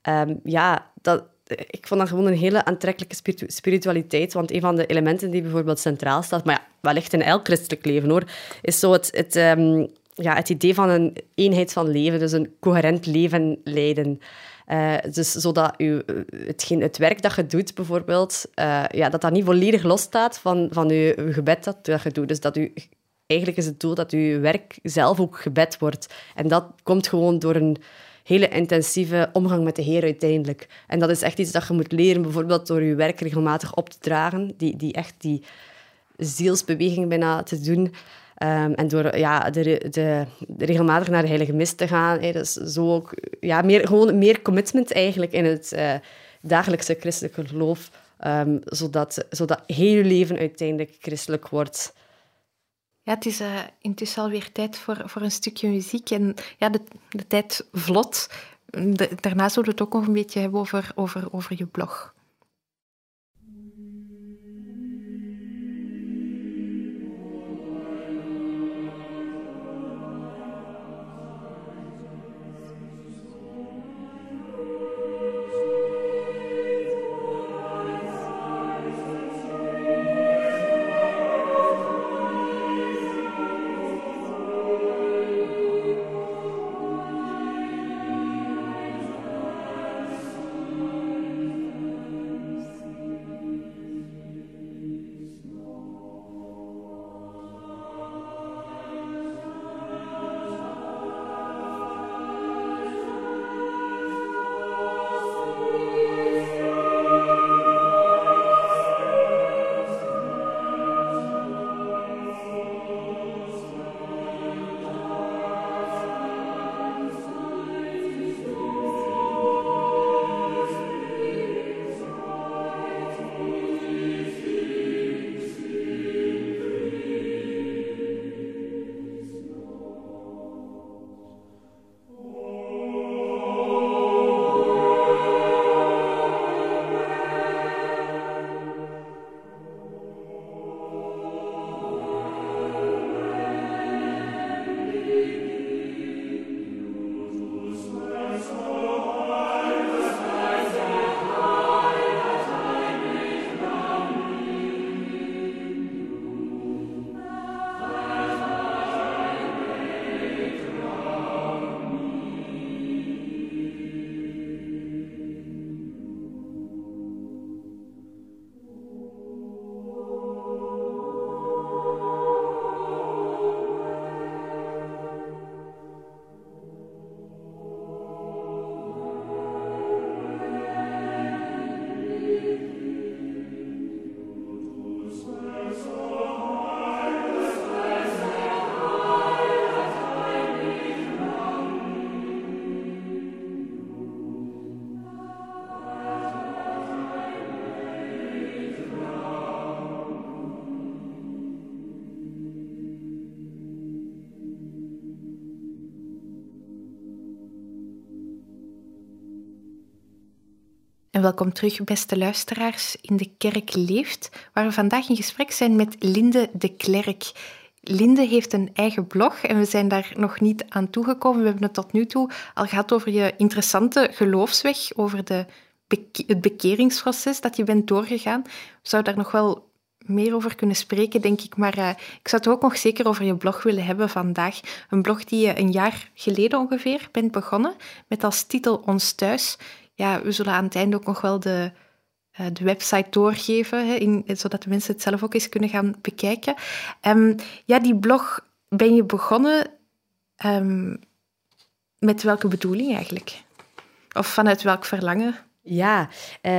ik vond dat gewoon een hele aantrekkelijke spiritualiteit, want een van de elementen die bijvoorbeeld centraal staat, maar wellicht in elk christelijk leven hoor, is zo het idee van een eenheid van leven, dus een coherent leven leiden. Dus zodat het werk dat je doet, bijvoorbeeld, dat niet volledig losstaat van je gebed dat je doet. Dus eigenlijk is het doel dat je werk zelf ook gebed wordt. En dat komt gewoon door een hele intensieve omgang met de Heer uiteindelijk. En dat is echt iets dat je moet leren, bijvoorbeeld door je werk regelmatig op te dragen, die zielsbeweging bijna te doen. En door regelmatig naar de Heilige Mis te gaan. Dus zo ook, meer commitment eigenlijk in het dagelijkse christelijke geloof, zodat heel je leven uiteindelijk christelijk wordt. Ja, het is intussen alweer tijd voor een stukje muziek. En de tijd vlot. Daarna zullen we het ook nog een beetje hebben over je blog. En welkom terug, beste luisteraars, in De Kerk Leeft, waar we vandaag in gesprek zijn met Linde de Klerk. Linde heeft een eigen blog en we zijn daar nog niet aan toegekomen. We hebben het tot nu toe al gehad over je interessante geloofsweg, over het bekeringsproces dat je bent doorgegaan. We zouden daar nog wel meer over kunnen spreken, denk ik. Maar ik zou het ook nog zeker over je blog willen hebben vandaag. Een blog die je een jaar geleden ongeveer bent begonnen, met als titel Ons Thuis. Ja, we zullen aan het einde ook nog wel de website doorgeven, zodat de mensen het zelf ook eens kunnen gaan bekijken. Die blog ben je begonnen met welke bedoeling eigenlijk? Of vanuit welk verlangen? Ja,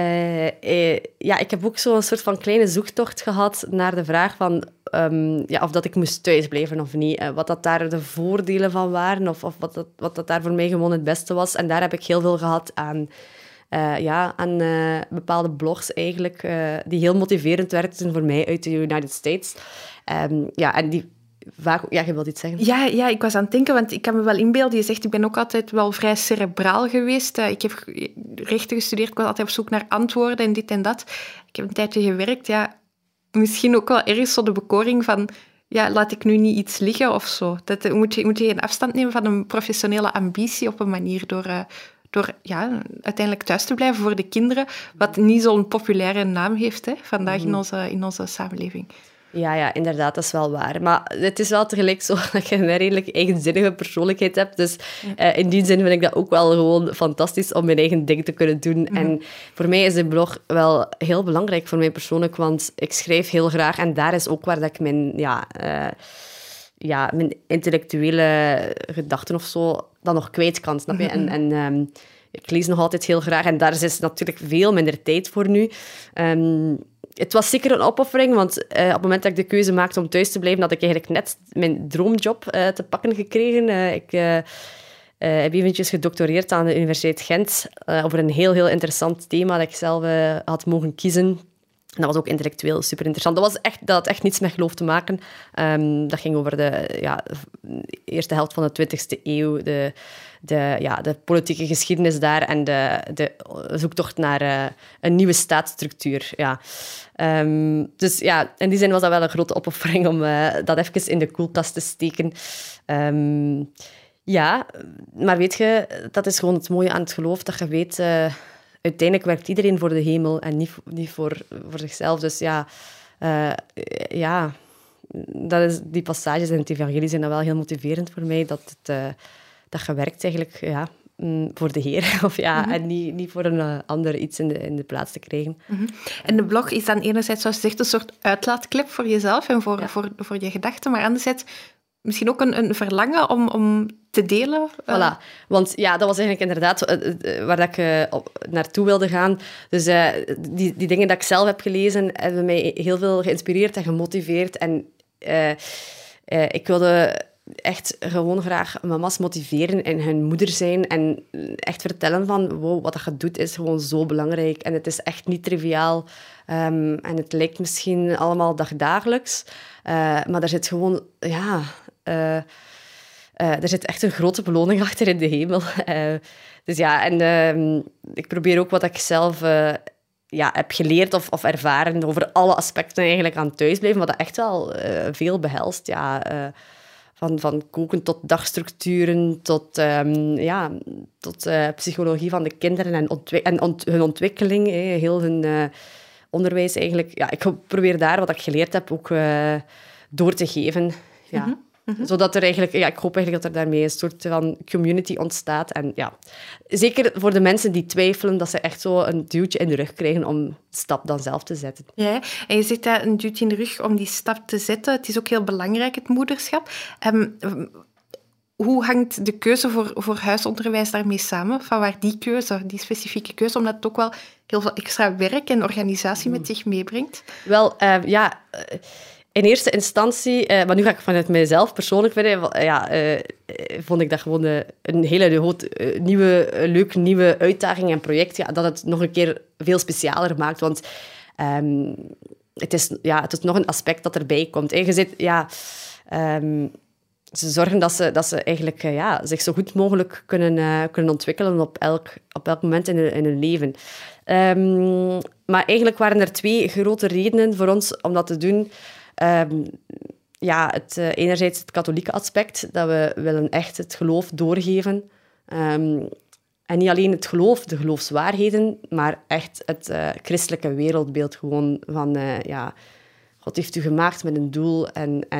ik heb ook zo'n soort van kleine zoektocht gehad naar de vraag van of dat ik moest thuisblijven of niet. Wat dat daar de voordelen van waren of wat dat daar voor mij gewoon het beste was. En daar heb ik heel veel gehad aan bepaalde blogs eigenlijk, die heel motiverend werden voor mij uit de United States. En die vaak... Ja, je wilt iets zeggen? Ja, ik was aan het denken, want ik kan me wel inbeelden. Je zegt, ik ben ook altijd wel vrij cerebraal geweest. Ik heb rechten gestudeerd, ik was altijd op zoek naar antwoorden en dit en dat. Ik heb een tijdje gewerkt, misschien ook wel ergens zo de bekoring van... Ja, laat ik nu niet iets liggen of zo. Dat moet je geen afstand nemen van een professionele ambitie op een manier door uiteindelijk thuis te blijven voor de kinderen, wat niet zo'n populaire naam heeft vandaag in onze samenleving. Ja, inderdaad, dat is wel waar. Maar het is wel tegelijk zo dat je een redelijk eigenzinnige persoonlijkheid hebt. Dus in die zin vind ik dat ook wel gewoon fantastisch om mijn eigen ding te kunnen doen. Mm-hmm. En voor mij is de blog wel heel belangrijk voor mij persoonlijk, want ik schrijf heel graag en daar is ook waar dat ik mijn intellectuele gedachten of zo dan nog kwijt kan, snap je? Mm-hmm. En ik lees nog altijd heel graag en daar is natuurlijk veel minder tijd voor nu. Het was zeker een opoffering, want op het moment dat ik de keuze maakte om thuis te blijven, had ik eigenlijk net mijn droomjob te pakken gekregen. Ik heb eventjes gedoctoreerd aan de Universiteit Gent over een heel, heel interessant thema dat ik zelf had mogen kiezen. Dat was ook intellectueel super interessant. Dat had echt niets met geloof te maken. Dat ging over de eerste helft van de 20e eeuw, de politieke geschiedenis daar en de zoektocht naar een nieuwe staatsstructuur. Ja. Dus ja, in die zin was dat wel een grote opoffering om dat even in de koelkast te steken. Maar weet je, dat is gewoon het mooie aan het geloof, dat je weet... Uiteindelijk werkt iedereen voor de hemel en niet voor zichzelf. Dus die passages in het evangelie zijn dan wel heel motiverend voor mij, dat je werkt eigenlijk voor de Heer. Mm-hmm. En niet voor een ander iets in de plaats te krijgen. Mm-hmm. En de blog is dan enerzijds, zoals je zegt, een soort uitlaatklep voor jezelf en voor je gedachten, maar anderzijds misschien ook een verlangen om te delen. Voilà. Want dat was eigenlijk inderdaad waar ik naartoe wilde gaan. Dus die dingen dat ik zelf heb gelezen, hebben mij heel veel geïnspireerd en gemotiveerd. En ik wilde echt gewoon graag mama's motiveren en hun moeder zijn en echt vertellen van, wow, wat je doet is gewoon zo belangrijk en het is echt niet triviaal. En het lijkt misschien allemaal dagdagelijks, maar er zit gewoon, er zit echt een grote beloning achter in de hemel. Ik probeer ook wat ik zelf heb geleerd of ervaren over alle aspecten eigenlijk aan thuisblijven, wat dat echt wel veel behelst. Van koken tot dagstructuren, tot psychologie van de kinderen en hun ontwikkeling, heel hun onderwijs eigenlijk. Ja, ik probeer daar wat ik geleerd heb ook door te geven. Ja. Mm-hmm. Mm-hmm. Zodat er eigenlijk, ik hoop eigenlijk dat er daarmee een soort van community ontstaat. En zeker voor de mensen die twijfelen, dat ze echt zo een duwtje in de rug krijgen om de stap dan zelf te zetten. Ja, en je zegt dat een duwtje in de rug om die stap te zetten. Het is ook heel belangrijk, het moederschap. Hoe hangt de keuze voor huisonderwijs daarmee samen? Van waar die specifieke keuze, omdat het ook wel heel veel extra werk en organisatie met zich meebrengt? Wel, in eerste instantie, maar nu ga ik vanuit mijzelf persoonlijk vond ik dat gewoon een hele nieuwe uitdaging en project, dat het nog een keer veel specialer maakt, want het is nog een aspect dat erbij komt. En je zit, ze zorgen dat ze eigenlijk zich zo goed mogelijk kunnen ontwikkelen op elk moment in hun leven. Maar eigenlijk waren er 2 grote redenen voor ons om dat te doen. Enerzijds het katholieke aspect, dat we willen echt het geloof doorgeven. En niet alleen het geloof, de geloofswaarheden, maar echt het christelijke wereldbeeld gewoon van... God heeft u gemaakt met een doel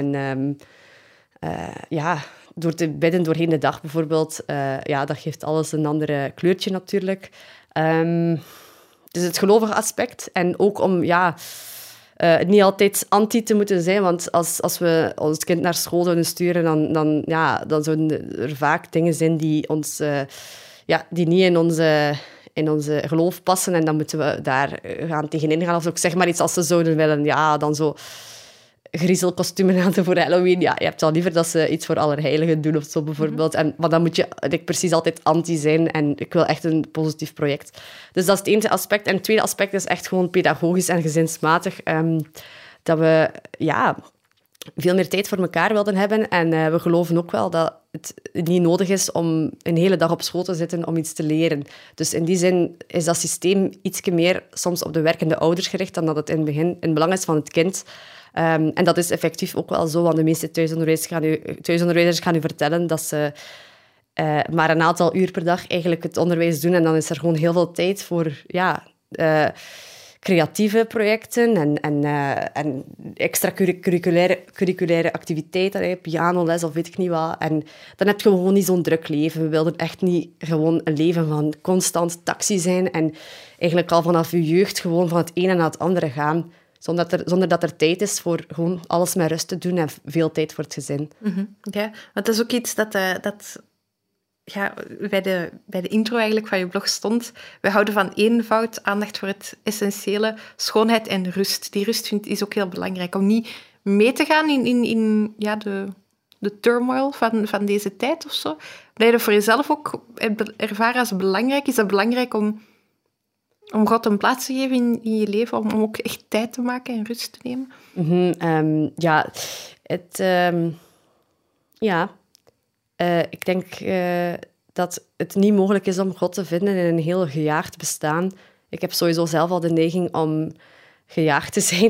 door te bidden doorheen de dag bijvoorbeeld, dat geeft alles een ander kleurtje natuurlijk. Dus het gelovige aspect en ook om niet altijd anti te moeten zijn, want als we ons kind naar school zouden sturen, dan zouden er vaak dingen zijn die ons die niet in onze geloof passen en dan moeten we daar gaan tegenin gaan. Of ook zeg maar iets als ze zouden willen, dan zo griezelkostumen aan voor Halloween. Ja, je hebt wel liever dat ze iets voor Allerheiligen doen of zo bijvoorbeeld. Maar dan moet je precies altijd anti zijn en ik wil echt een positief project. Dus dat is het ene aspect. En het tweede aspect is echt gewoon pedagogisch en gezinsmatig. Dat we veel meer tijd voor elkaar wilden hebben. En we geloven ook wel dat het niet nodig is om een hele dag op school te zitten om iets te leren. Dus in die zin is dat systeem ietsje meer soms op de werkende ouders gericht dan dat het in het begin in belang is van het kind. En dat is effectief ook wel zo, want de meeste thuisonderwijzers gaan u vertellen dat ze maar een aantal uur per dag eigenlijk het onderwijs doen en dan is er gewoon heel veel tijd voor creatieve projecten en extracurriculaire activiteiten, pianoles of weet ik niet wat. En dan heb je gewoon niet zo'n druk leven. We wilden echt niet gewoon een leven van constant taxi zijn en eigenlijk al vanaf je jeugd gewoon van het ene naar het andere gaan, zonder dat er tijd is voor gewoon alles met rust te doen en veel tijd voor het gezin. Mm-hmm. Ja, want dat is ook iets dat bij de intro eigenlijk van je blog stond. We houden van eenvoud, aandacht voor het essentiële, schoonheid en rust. Die rust is ook heel belangrijk om niet mee te gaan in de turmoil van deze tijd of zo. Dat je dat voor jezelf ook ervaren als belangrijk. Is dat belangrijk om God een plaats te geven in je leven, om ook echt tijd te maken en rust te nemen? Mm-hmm, ik denk dat het niet mogelijk is om God te vinden in een heel gejaagd bestaan. Ik heb sowieso zelf al de neiging om gejaagd te zijn.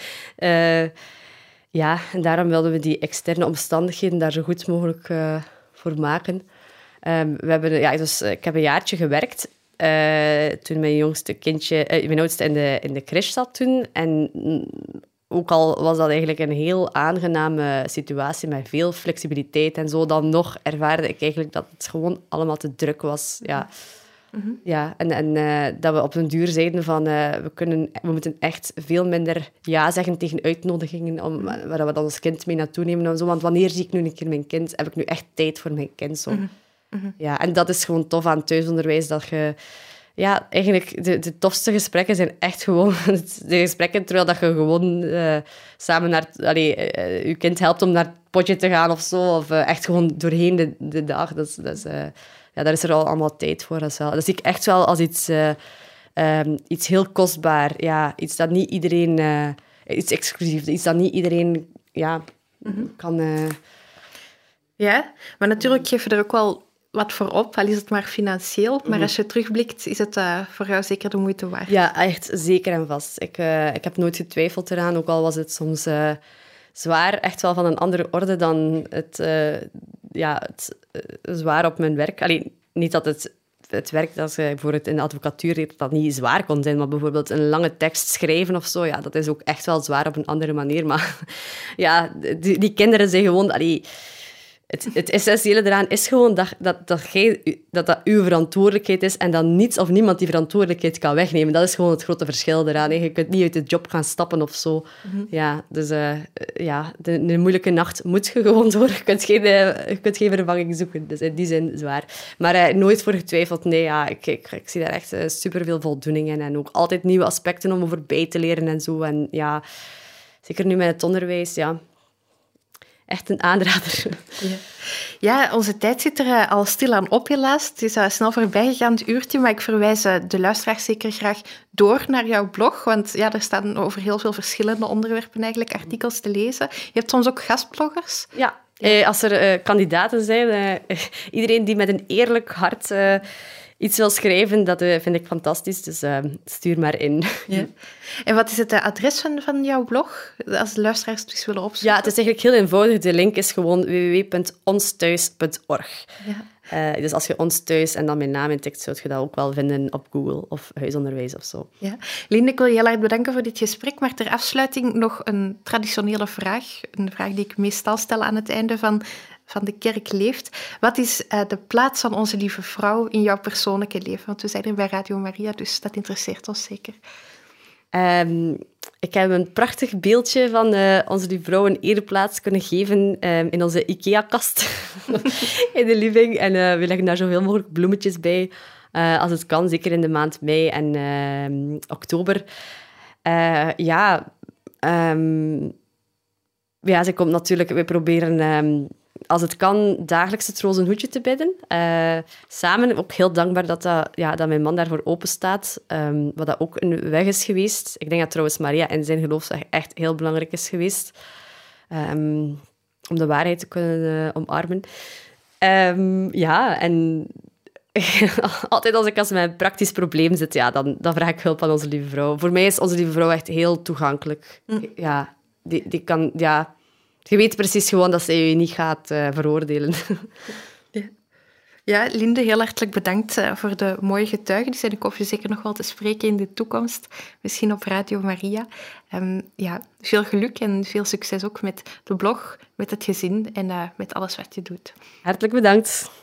En daarom wilden we die externe omstandigheden daar zo goed mogelijk voor maken. Ik heb een jaartje gewerkt toen mijn oudste in de crèche zat toen. En ook al was dat eigenlijk een heel aangename situatie met veel flexibiliteit en zo, dan nog ervaarde ik eigenlijk dat het gewoon allemaal te druk was. Ja. Mm-hmm. Ja, en dat we op een duur zeiden van we moeten echt veel minder ja zeggen tegen uitnodigingen waar we dan ons kind mee naartoe nemen en zo. Want wanneer zie ik nu een keer mijn kind? Heb ik nu echt tijd voor mijn kind? Zo. Mm-hmm. Mm-hmm. Ja, en dat is gewoon tof aan thuisonderwijs, dat je... Ja, eigenlijk de tofste gesprekken zijn echt gewoon de gesprekken terwijl dat je gewoon samen je kind helpt om naar het potje te gaan of zo. Of echt gewoon doorheen de dag. Daar is er al allemaal tijd voor. Dat zie ik echt wel als iets heel kostbaar. Ja, iets dat niet iedereen... iets exclusiefs. Iets dat niet iedereen kan... Ja, maar natuurlijk geef je er ook wel wat voor op, al is het maar financieel. Maar als je terugblikt, is het voor jou zeker de moeite waard. Ja, echt zeker en vast. Ik heb nooit getwijfeld eraan, ook al was het soms zwaar, echt wel van een andere orde dan het zwaar op mijn werk. Alleen, niet dat het werk dat ik bijvoorbeeld in de advocatuur deed, dat niet zwaar kon zijn, maar bijvoorbeeld een lange tekst schrijven of zo, ja, dat is ook echt wel zwaar op een andere manier. Maar ja, die kinderen zijn gewoon... Het essentiële eraan is gewoon dat uw verantwoordelijkheid is en dat niets of niemand die verantwoordelijkheid kan wegnemen. Dat is gewoon het grote verschil eraan. Je kunt niet uit de job gaan stappen of zo. Mm-hmm. Ja, dus de moeilijke nacht moet je gewoon door. Je kunt geen vervanging zoeken. Dus in die zin zwaar. Maar nooit voor getwijfeld. Nee, ja, ik zie daar echt superveel voldoening in. En ook altijd nieuwe aspecten om over bij te leren en zo. En ja, zeker nu met het onderwijs, ja... Echt een aanrader. Ja, onze tijd zit er al stilaan op, helaas. Het is snel voorbij gegaan, het uurtje, maar ik verwijs de luisteraars zeker graag door naar jouw blog, want ja, er staan over heel veel verschillende onderwerpen eigenlijk artikels te lezen. Je hebt soms ook gastbloggers. Ja. Als er kandidaten zijn, iedereen die met een eerlijk hart iets wil schrijven, dat vind ik fantastisch. Dus stuur maar in. Ja. En wat is het adres van jouw blog? Als de luisteraars het eens willen opzoeken. Ja, het is eigenlijk heel eenvoudig. De link is gewoon www.onsthuis.org. Ja. Dus als je Ons Thuis en dan mijn naam intikt, zult je dat ook wel vinden op Google of Huisonderwijs of zo. Ja. Linde, ik wil je heel erg bedanken voor dit gesprek, maar ter afsluiting nog een traditionele vraag. Een vraag die ik meestal stel aan het einde van De Kerk Leeft. Wat is de plaats van Onze Lieve Vrouw in jouw persoonlijke leven? Want we zijn er bij Radio Maria, dus dat interesseert ons zeker. Ik heb een prachtig beeldje van Onze Lieve Vrouw een ereplaats kunnen geven in onze IKEA-kast in de living. En we leggen daar zoveel mogelijk bloemetjes bij, als het kan, zeker in de maand mei en oktober. Ze komt natuurlijk... We proberen... als het kan, dagelijks het rozenhoedje te bidden. Samen, ook heel dankbaar dat mijn man daarvoor open staat. Wat dat ook een weg is geweest. Ik denk dat trouwens Maria in zijn geloof echt heel belangrijk is geweest. Om de waarheid te kunnen omarmen. En altijd als ik met een praktisch probleem zit, dan vraag ik hulp aan Onze Lieve Vrouw. Voor mij is Onze Lieve Vrouw echt heel toegankelijk. Ja, die kan... Ja, je weet precies gewoon dat ze je niet gaat veroordelen. Ja, Linde, heel hartelijk bedankt voor de mooie getuigenissen. Ik hoop je zeker nog wel te spreken in de toekomst. Misschien op Radio Maria. Veel geluk en veel succes ook met de blog, met het gezin en met alles wat je doet. Hartelijk bedankt.